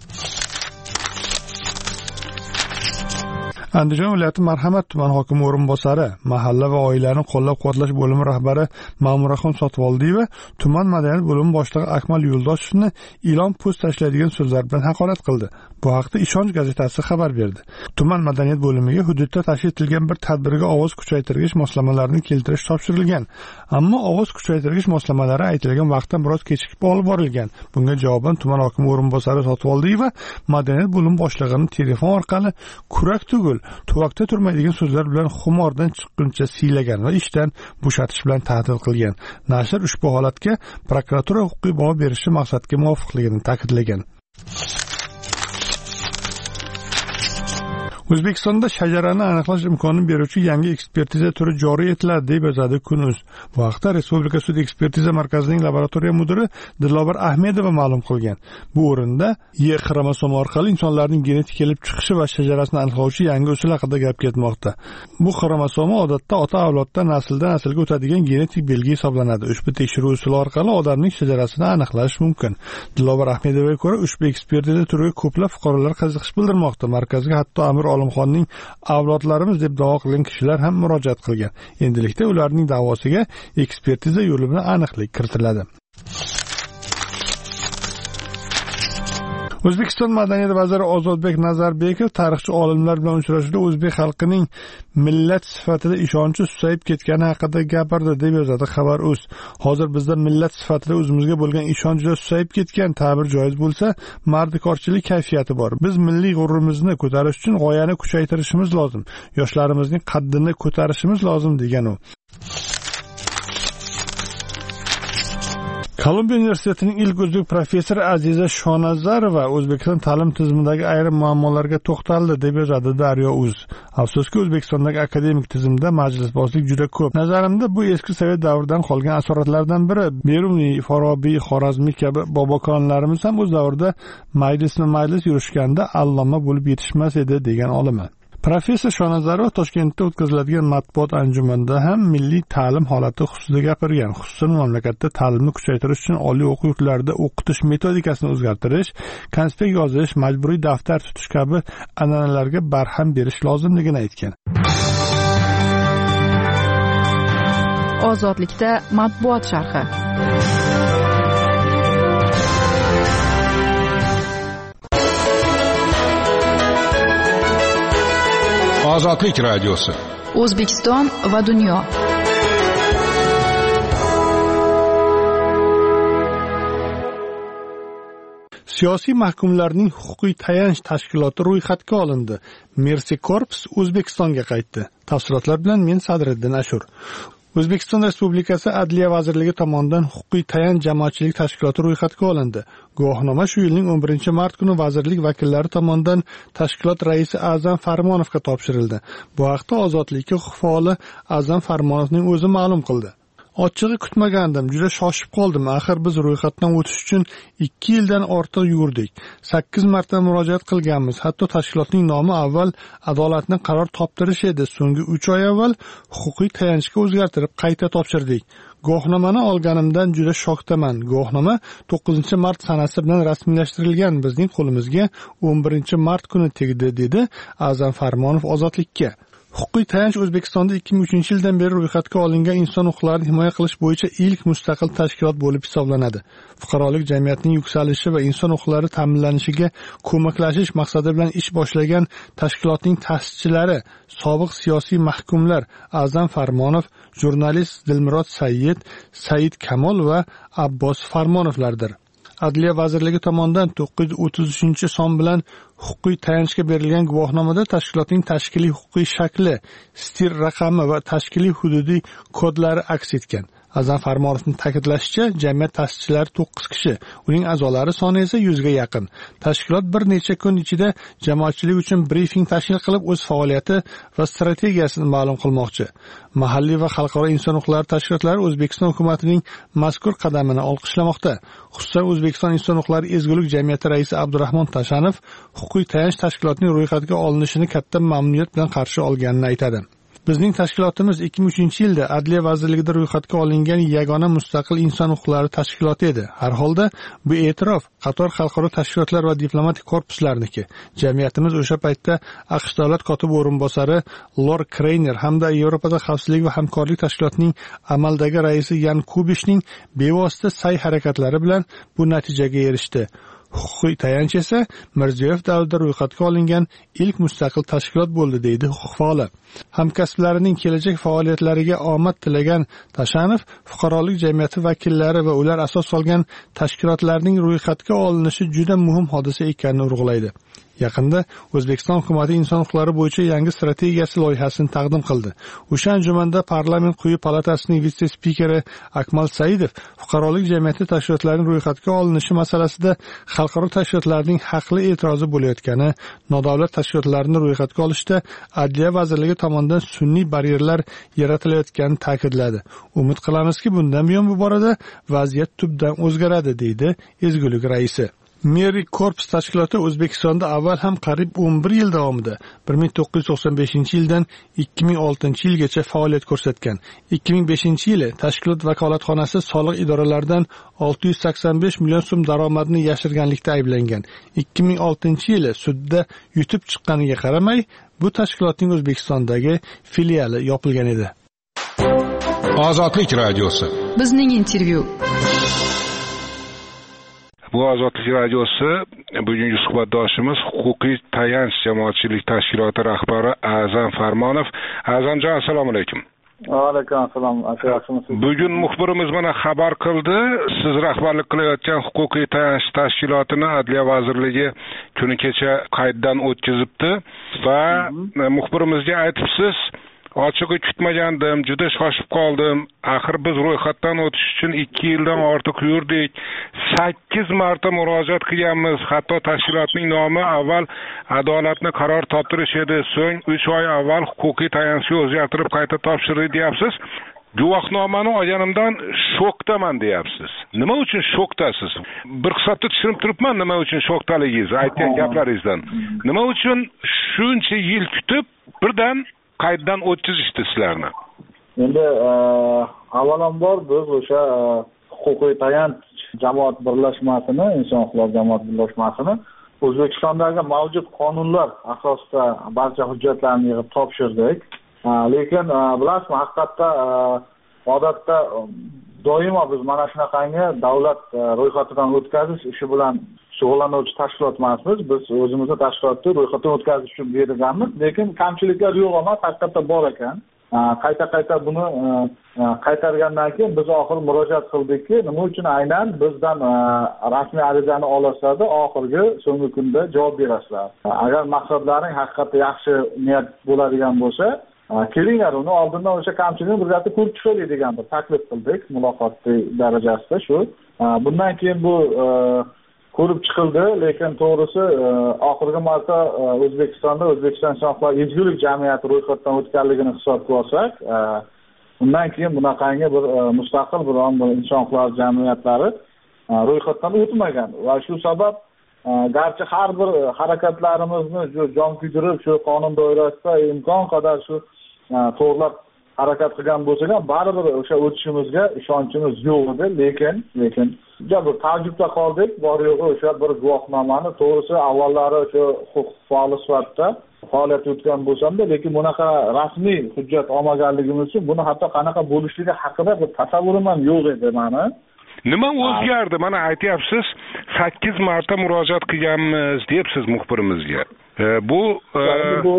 Andijon viloyati Marhamat tuman hokimi o'rinbosari, mahalla va oilalarni qo'llab-quvvatlash bo'limi rahbari Ma'muraxon Sotvoldiyeva tuman madaniyat bo'limi boshlig'i Akmal Yo'ldoshevni ilon post tashlaydigan so'zlar bilan haqorat qildi. Bu haqda Ishonch gazetasi xabar berdi. Tuman madaniyat bo'limiga hududda tashkil etilgan bir tadbirga ovoz kuchaytirgich moslamalarini keltirish topshirilgan. Ammo ovoz kuchaytirgich moslamalari aytilgan vaqtdan biroz kechikib olib borilgan. Bunga javoban tuman hokimi o'rinbosari Sotvoldiyeva madaniyat bo'limi boshlig'ining telefon orqali kurak tugul, tuvakda turmaydigan so'zlar bilan xumordan chiqquncha siylagan va ishdan bo'shatish bilan tahdid qilgan. Nashr ushbu holatga prokuratura huquqiy baho berishi maqsadga muvofiqligini ta'kidlagan. O'zbekistonda shajarani aniqlash imkonini beruvchi yangi ekspertiza turi joriy etiladi, deb yozadi Kun.uz. Bu haqda Respublika sud ekspertiza markazining laboratoriya mudiri Dilobar Ahmedova ma'lum qilgan. Bu o'rinda Y xromosomi orqali insonlarning genetik kelib chiqishi va shajarasini aniqlovchi yangi usul haqida gap ketmoqda. Bu xromosoma odatda ota avloddan nasldan naslga o'tadigan genetik belgi hisoblanadi. Ushbu tekshiruv usuli orqali odamning shajarasini aniqlash mumkin. Dilobar Ahmedovaga ko'ra, ushbu ekspertiza turiga ko'plab fuqarolar qiziqish bildirmoqda. Markazga hatto amir Olimxonning avlodlarimiz deb da'vo qilgan kishilar ham murojaat qilgan. Endilikda ularning da'vosiga ekspertiza yo'li bilan aniqlik kiritiladi. O'zbekiston madaniyat vaziri Ozodbek Nazarbekov tarixchi olimlar bilan uchrashuvda o'zbek xalqining millat sifatida ishonchi susayib ketgani haqida gapirdi deb yozadi Xabar.uz. Hozir bizda millat sifatida o'zimizga bo'lgan ishonch juda susayib ketgan, ta'bir joiz bo'lsa, mardikorchilik kayfiyati bor. Biz milliy g'ururimizni ko'tarish uchun g'oyani kuchaytirishimiz lozim, yoshlarimizning qaddini ko'tarishimiz lozim degan u. Kolumbiya universitetining ilk o'zbek professori Aziza Shonazarova O'zbekiston ta'lim tizimidagi ayrim muammolarga to'xtaldi deb yozadi Daryo.uz. Afsuski, O'zbekistondagi akademik tizimda majlisbozlik juda ko'p. Nazarimda bu eski sovet davridan qolgan asoratlardan biri. Beruniy, Forobiy, Xorazmiy kabi bobokonlarimiz ham o'z davrida majlisma-majlis yurishganda alloma bo'lib yetishmas edi degan olima. Professor Shonazarova Toshkentda o'tkaziladigan matbuot anjumanida ham milliy ta'lim holati xususida gapirgan. Xususan, mamlakatda ta'limni kuchaytirish uchun oliy o'quv yurtlarida o'qitish metodikasini o'zgartirish, konspekt yozish, majburiy daftar tutish kabi an'analarga barham berish lozimligini aytgan. Ozodlikda matbuot sharhi. Ozodlik radiosi. O'zbekiston va dunyo. Siyosiy mahkumlarning huquqiy tayanch tashkiloti ro'yxatga olindi. Mercy Corps O'zbekistonga qaytdi. Tafsilotlar bilan men Sadriddin Ashur. O'zbekiston Respublikasi Adliya vazirligi tomonidan huquqiy tayanch jamoatchilik tashkiloti ro'yxatga olindi. Guvohnoma shu yilning o'n birinchi mart kuni vazirlik vakillari tomonidan tashkilot raisi A'zam Farmonovga topshirildi. Bu haqda Ozodlikka huquq faoli A'zam Farmonovning o'zi ma'lum qildi. Ochig'i kutmagandim, juda shoshib qoldim. Axir biz ro'yxatdan o'tish uchun ikki yildan ortiq yurdik. sakkiz marta murojaat qilganmiz. Hatto tashkilotning nomi avval adolatni qaror toptirish edi. So'nggi uch oy avval huquqiy tayanchga o'zgartirib qayta topshirdik. Guvohnomani olganimdan juda shokdaman. Guvohnoma to'qqizinchi mart sanasi bilan rasmiylashtirilgan, bizning qo'limizga o'n birinchi mart kuni tegdi, dedi A'zam Farmonov Ozodlikka. Huquqiy tayanch O'zbekistonda ikki ming uchinchi yildan beri ro'yxatga olingan inson huquqlarini himoya qilish bo'yicha ilk mustaqil tashkilot bo'lib hisoblanadi. Fuqarolik jamiyatining yuksalishi va inson huquqlari ta'minlanishiga ko'maklashish maqsadi bilan ish boshlagan tashkilotning ta'sischilari sobiq siyosiy mahkumlar A'zam Farmonov, jurnalist Dilmurod Sayyid, Said Kamol va Abbos Farmonovlardir. Adliya vazirligi tomonidan to'qqiz yuz o'ttiz uchinchi son bilan huquqiy tayanchga berilgan guvohnomada tashkilotning tashkiliy huquqiy shakli, stir raqami va tashkiliy hududiy kodlari aks etgan. A'zam Farmonovning ta'kidlashicha, jamiyat ta'sischilari to'qqiz kishi, uning a'zolari soni esa yuzga yaqin. Tashkilot bir necha kun ichida jamoatchilik uchun brifing tashkil qilib, o'z faoliyati va strategiyasini ma'lum qilmoqchi. Mahalliy va xalqaro inson huquqlari tashkilotlari O'zbekiston hukumatining mazkur qadamini olqishlamoqda. Xususan, O'zbekiston inson huquqlari ezgulik jamiyati raisi Abdurahmon Tashanov huquqiy tayanch tashkilotining ro'yxatga olinishini katta mamnuniyat bilan qarshi olganini aytadi. Bizning tashkilotimiz ikki ming uchinchi yilda Adliya vazirligida ro'yxatga olingan yagona mustaqil inson huquqlari tashkiloti edi. Har holda bu e'tirof qator xalqaro tashkilotlar va diplomatik korpuslarniki. Jamiyatimiz o'sha paytda AQSh davlat kotibi o'rinbosari Lord Kreyner hamda Yevropada xavfsizlik va hamkorlik tashkilotining amaldagi raisi Yan Kubishning bevosita sa'y-harakatlari bilan bu natijaga erishdi. Huquqiy tayanch esa Mirziyoyev davrida ro'yxatga olingan ilk mustaqil tashkilot bo'ldi, deydi huquq faoli. Hamkasblarining kelajak faoliyatlariga omad tilagan Tashanov fuqarolik jamiyati vakillari va ular asos solgan tashkilotlarning ro'yxatga olinishi juda muhim hodisa ekanini urg'ulaydi. Yaqinda O'zbekiston hukumati inson huquqlari bo'yicha yangi strategiyasi loyihasini taqdim qildi. O'sha anjumanda parlament quyi palatasining vitse-spikeri Akmal Saidov fuqarolik jamiyati tashkilotlarining ro'yxatga olinishi masalasida xalqaro tashkilotlarning haqli e'tirozi bo'layotgani, nodavlat tashkilotlarni ro'yxatga olishda Adliya vazirligi tomonidan sun'iy baryerlar yaratilayotganini ta'kidladi. Umid qilamizki, bundan buyon bu borada vaziyat tubdan o'zgaradi, deydi ezgulik raisi. Meri Corps tashkiloti O'zbekistonda avval ham qariyb o'n bir yil davomida bir ming to'qqiz yuz to'qson beshinchi yildan ikki ming oltinchi yilgacha faoliyat ko'rsatgan. ikki ming beshinchi yili tashkilot vakolatxonasi soliq idoralaridan olti yuz sakson besh million so'm daromadni yashirganlikda ayblangan. ikki ming oltinchi yili sudda yutib chiqqaniga qaramay, bu tashkilotning O'zbekistondagi filiali yopilgan edi. Ozodlik radiosi. Bizning intervyu. Bu Ozodlik radiosi bugungi suhbatdoshimiz huquqiy tayanch jamoatchilik tashkiloti rahbari A'zam Farmonov. A'zamjon, assalomu alaykum. Va alaykum assalom. Yaxshimisiz? Bugun muxbirimiz mana xabar qildi, siz rahbarlik qilayotgan huquqiy tayanch tashkilotini Adliya vazirligi kuni kecha qayddan o'tkazibdi va muxbirimizga aytibsiz, ochig'i kutmagandim, juda shoshib qoldim. Axir biz ro'yxatdan o'tish uchun ikki yildan ortiq yurdik. sakkiz marta murojaat qilganmiz. Hatto tashkilotning nomi avval adolatni qaror toptirish edi, so'ng uch oy avval huquqiy tayanchga o'zgartirib qayta topshirdik deyapsiz. Guvohnomani olganimdan shokdaman deyapsiz. Nima uchun shokdasiz? Bir hisobda tushunib turibman nima uchun shokdaligingizni, aytgan gaplaringizdan. Nima uchun shuncha yil kutib birdan qayddan o'tkazishdi sizlarni? Endi avvalambor biz o'sha huquqiy tayanch jamoat birlashmasini, inson huquqlari jamoat birlashmasini O'zbekistondagi mavjud qonunlar asosida barcha hujjatlarni yig'ib topshirdik. Lekin bilasizmi, haqiqatda odatda doimo biz mana shunaqangi davlat ro'yxatidan o'tkazish ishi bilan shug'ullanuvchi tashkilot emasmiz. Biz o'zimizni tashkilotni ro'yxatdan o'tkazish uchun berilganmiz, lekin kamchiliklar yo'q emas, haqiqatda bor ekan. Qayta-qayta buni qaytargandan keyin biz oxir murojaat qildikki, nima uchun aynan bizdan rasmiy arizani olasizlar-da, oxirgi so'nggi kunda javob berasizlar. Agar maqsadlaring haqiqatda yaxshi niyat bo'ladigan bo'lsa, kelinglar, uni oldindan o'sha kamchilikni birgalikda ko'rib chiqaylik degan bir taklif qildik muloqot darajasida shu. Bundan keyin bu ko'rib chiqildi, lekin to'g'risi oxirgi marta O'zbekistonda O'zbekiston inson huquqlari ezgulik jamiyati ro'yxatdan o'tganligini hisobga olsak, undan keyin bunaqangi bir mustaqil biron bir inson huquqlari jamiyatlari ro'yxatdan o'tmagan va shu sabab garchi har bir harakatlarimizni jon kuydirib shu qonun doirasida imkon qadar shu to'g'rilab harakat qilgan bo'lsak ham, baribir o'sha o'tishimizga ishonchimiz yo'q edi, lekin lekin juda bir ta'jubda qoldik. Bor yo'g'i o'sha bir guvohnomani to'g'risi avvallari o'sha huquq faoli sifatida faoliyat yurtgan bo'lsam-da, lekin bunaqa rasmiy hujjat olmaganligimiz uchun buni hatto qanaqa bo'lishligi haqida bir tasavvurim ham yo'q edi meni. Nima o'zgardi? Mana aytyapsiz, sakkiz marta murojaat qilganmiz deyapsiz muxbirimizga. Bu bu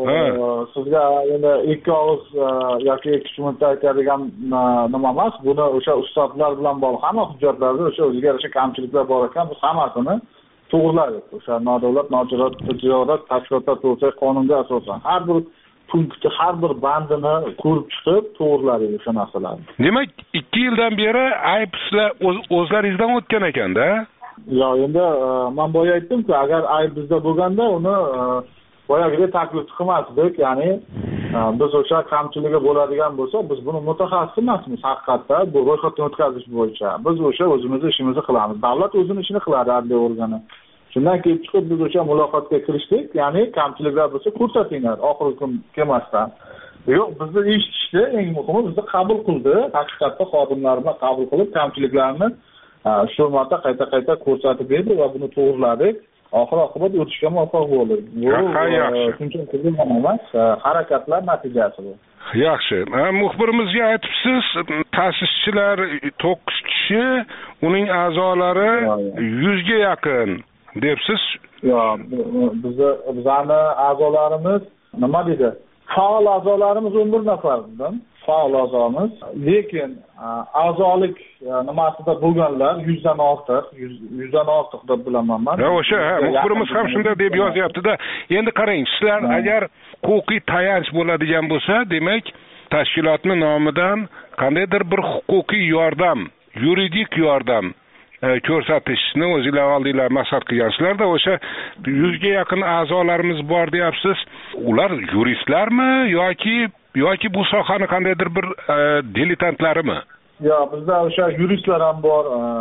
sizga endi ikki og'iz yoki ikki minutda aytadigan nima emas. Buni o'sha ustozlar bilan bog'liq hamma hujjatlarda o'sha o'ziga yarasha kamchiliklar bor ekan, biz hammasini to'g'riladik. O'sha nodavlat notijorat tijorat tashkilotlar to'g'risida qonunga asosan har bir punkti, har bir bandini ko'rib chiqib to'g'riladik o'sha narsalarni. Demak, ikki yildan beri ayb sizlar o'zlaringizdan o'tgan ekanda? Yo, endi men boya aytdim-ku, agar ayb bizda bo'lganda uni boyagidek taklif qilmasdik. Ya'ni biz o'sha kamchiligi bo'ladigan bo'lsa, biz buni mutaxassis emasmiz haqiqatda bu ro'yxatdan o'tkazish bo'yicha. Biz o'sha o'zimizni ishimizni qilamiz. Davlat o'zining ishini qiladi, adliya organi. Shundan kelib chiqib biz o'sha muloqotga kirishdik. Ya'ni kamchiliklar bo'lsa ko'rsatinglar oxirgi kun kelmasdan. Yo'q, bizni eshitishdi, eng muhimi bizni qabul qildi. Haqiqatda xodimlarni qabul qilib, kamchiliklarni shu marta qayta-qayta ko'rsatib berdi va buni to'g'riladik. Oxir oqibat o'tishga muvaffaq bo'ldik. Bu shunchaki emas, harakatlar natijasi bu. Yaxshi. Muxbirimizga aytibsiz, ta'sischilar to'qqiz kishi, uning a'zolari yuzga yaqin debsiz. Yo'q, bizni bizani a'zolarimiz nima dedi? Faol a'zolarimiz o'n bir nafardan. Faol a'zomiz, lekin a'zolik nimasida bo'lganlar yuzdan ortiq, yuzdan ortiq deb bilaman men. Ha, o'sha, ha, muxbirimiz ham shunday deb yozyapti-da. Endi qarang, sizlar agar huquqiy tayanch bo'ladigan bo'lsa, demak, tashkilotning nomidan qandaydir bir huquqiy yordam, yuridik yordam ko'rsatishni o'zingizlar oldinglar maqsad qilgansizlar-da, o'sha yuzga yaqin a'zolarimiz bor deyapsiz. Ular yuristlarmi yoki yoki bu sohani qandaydir bir diletantlarimi? Yo'q, bizda o'sha yuristlar ham bor,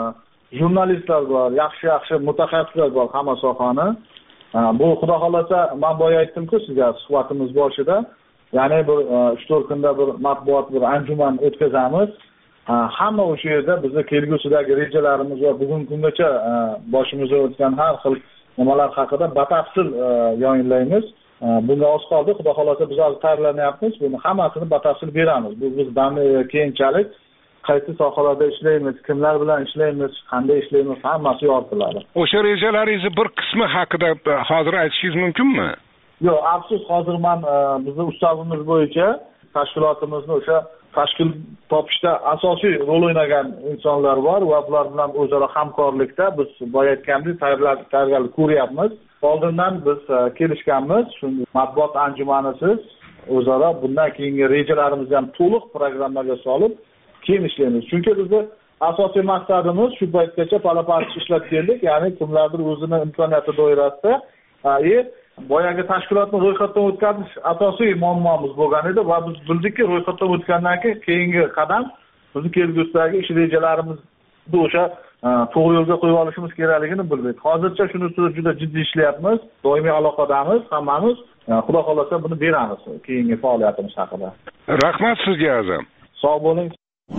jurnalistlar bor, yaxshi yaxshi mutaxassislar bor hamma sohani. Bu xudo xolasa men boya aytdim-ku sizga suhbatimiz boshida, ya'ni bir uch to'rt kunda bir matbuot bir anjuman o'tkazamiz. Hamma o'sha yerda bizning kelgusidagi rejalarimiz va bugungi kungacha boshimizga o'tgan har xil nimalar haqida batafsil yayinlaymiz. Bunga oz qoldi, xudo xolasa biz hozir tayyorlanyapmiz. Buni hammasini batafsil beramiz. Bu bizdan keyinchalik qaysi sohalarda ishlaymiz, kimlar bilan ishlaymiz, qanday ishlaymiz, hammasi yoritiladi. O'sha rejalaringizni bir qismi haqida hozir aytishingiz mumkinmi? Yo'q, afsus, hozir men bizning ustavimiz bo'yicha tashkilotimizni o'sha tashkil topishda asosiy rol o'ynagan insonlar bor va ular bilan o'zaro hamkorlikda biz boya aytgandek tayyorgarlik ko'ryapmiz. Oldindan biz kelishganmiz, shunday matbuot anjumanisiz o'zaro bundan keyingi rejalarimizni ham to'liq programmaga solib keyin ishlaymiz. Chunki bizni asosiy maqsadimiz shu paytgacha pala-parcha ishlab keldik, ya'ni kimlardir o'zini imkoniyati doirasida e boyagi tashkilotni ro'yxatdan o'tkazish asosiy muammomiz bo'lgan edi va biz bildikki, ro'yxatdan o'tgandan keyin keyingi qadam bizni kelgusidagi ish rejalarimizni o'sha to'g'ri yo'lga qo'yib olishimiz kerakligini bildik. Hozircha shuni ustida juda jiddiy ishlayapmiz, doimiy aloqadamiz, hammamiz. Xudo xolasa buni beramiz keyingi faoliyatimiz haqida. Rahmat sizga azam. Sog' bo'ling.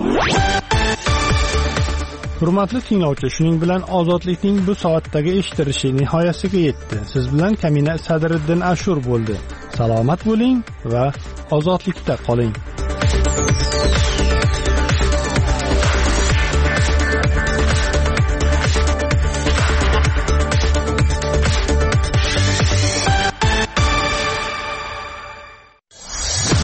Hurmatli tinglovchi, shuning bilan ozodlikning bu soatdagi eshittirishi nihoyasiga yetdi. Siz bilan Kamina Sadriddin Ashur bo'ldi. Salomat bo'ling va ozodlikda qoling.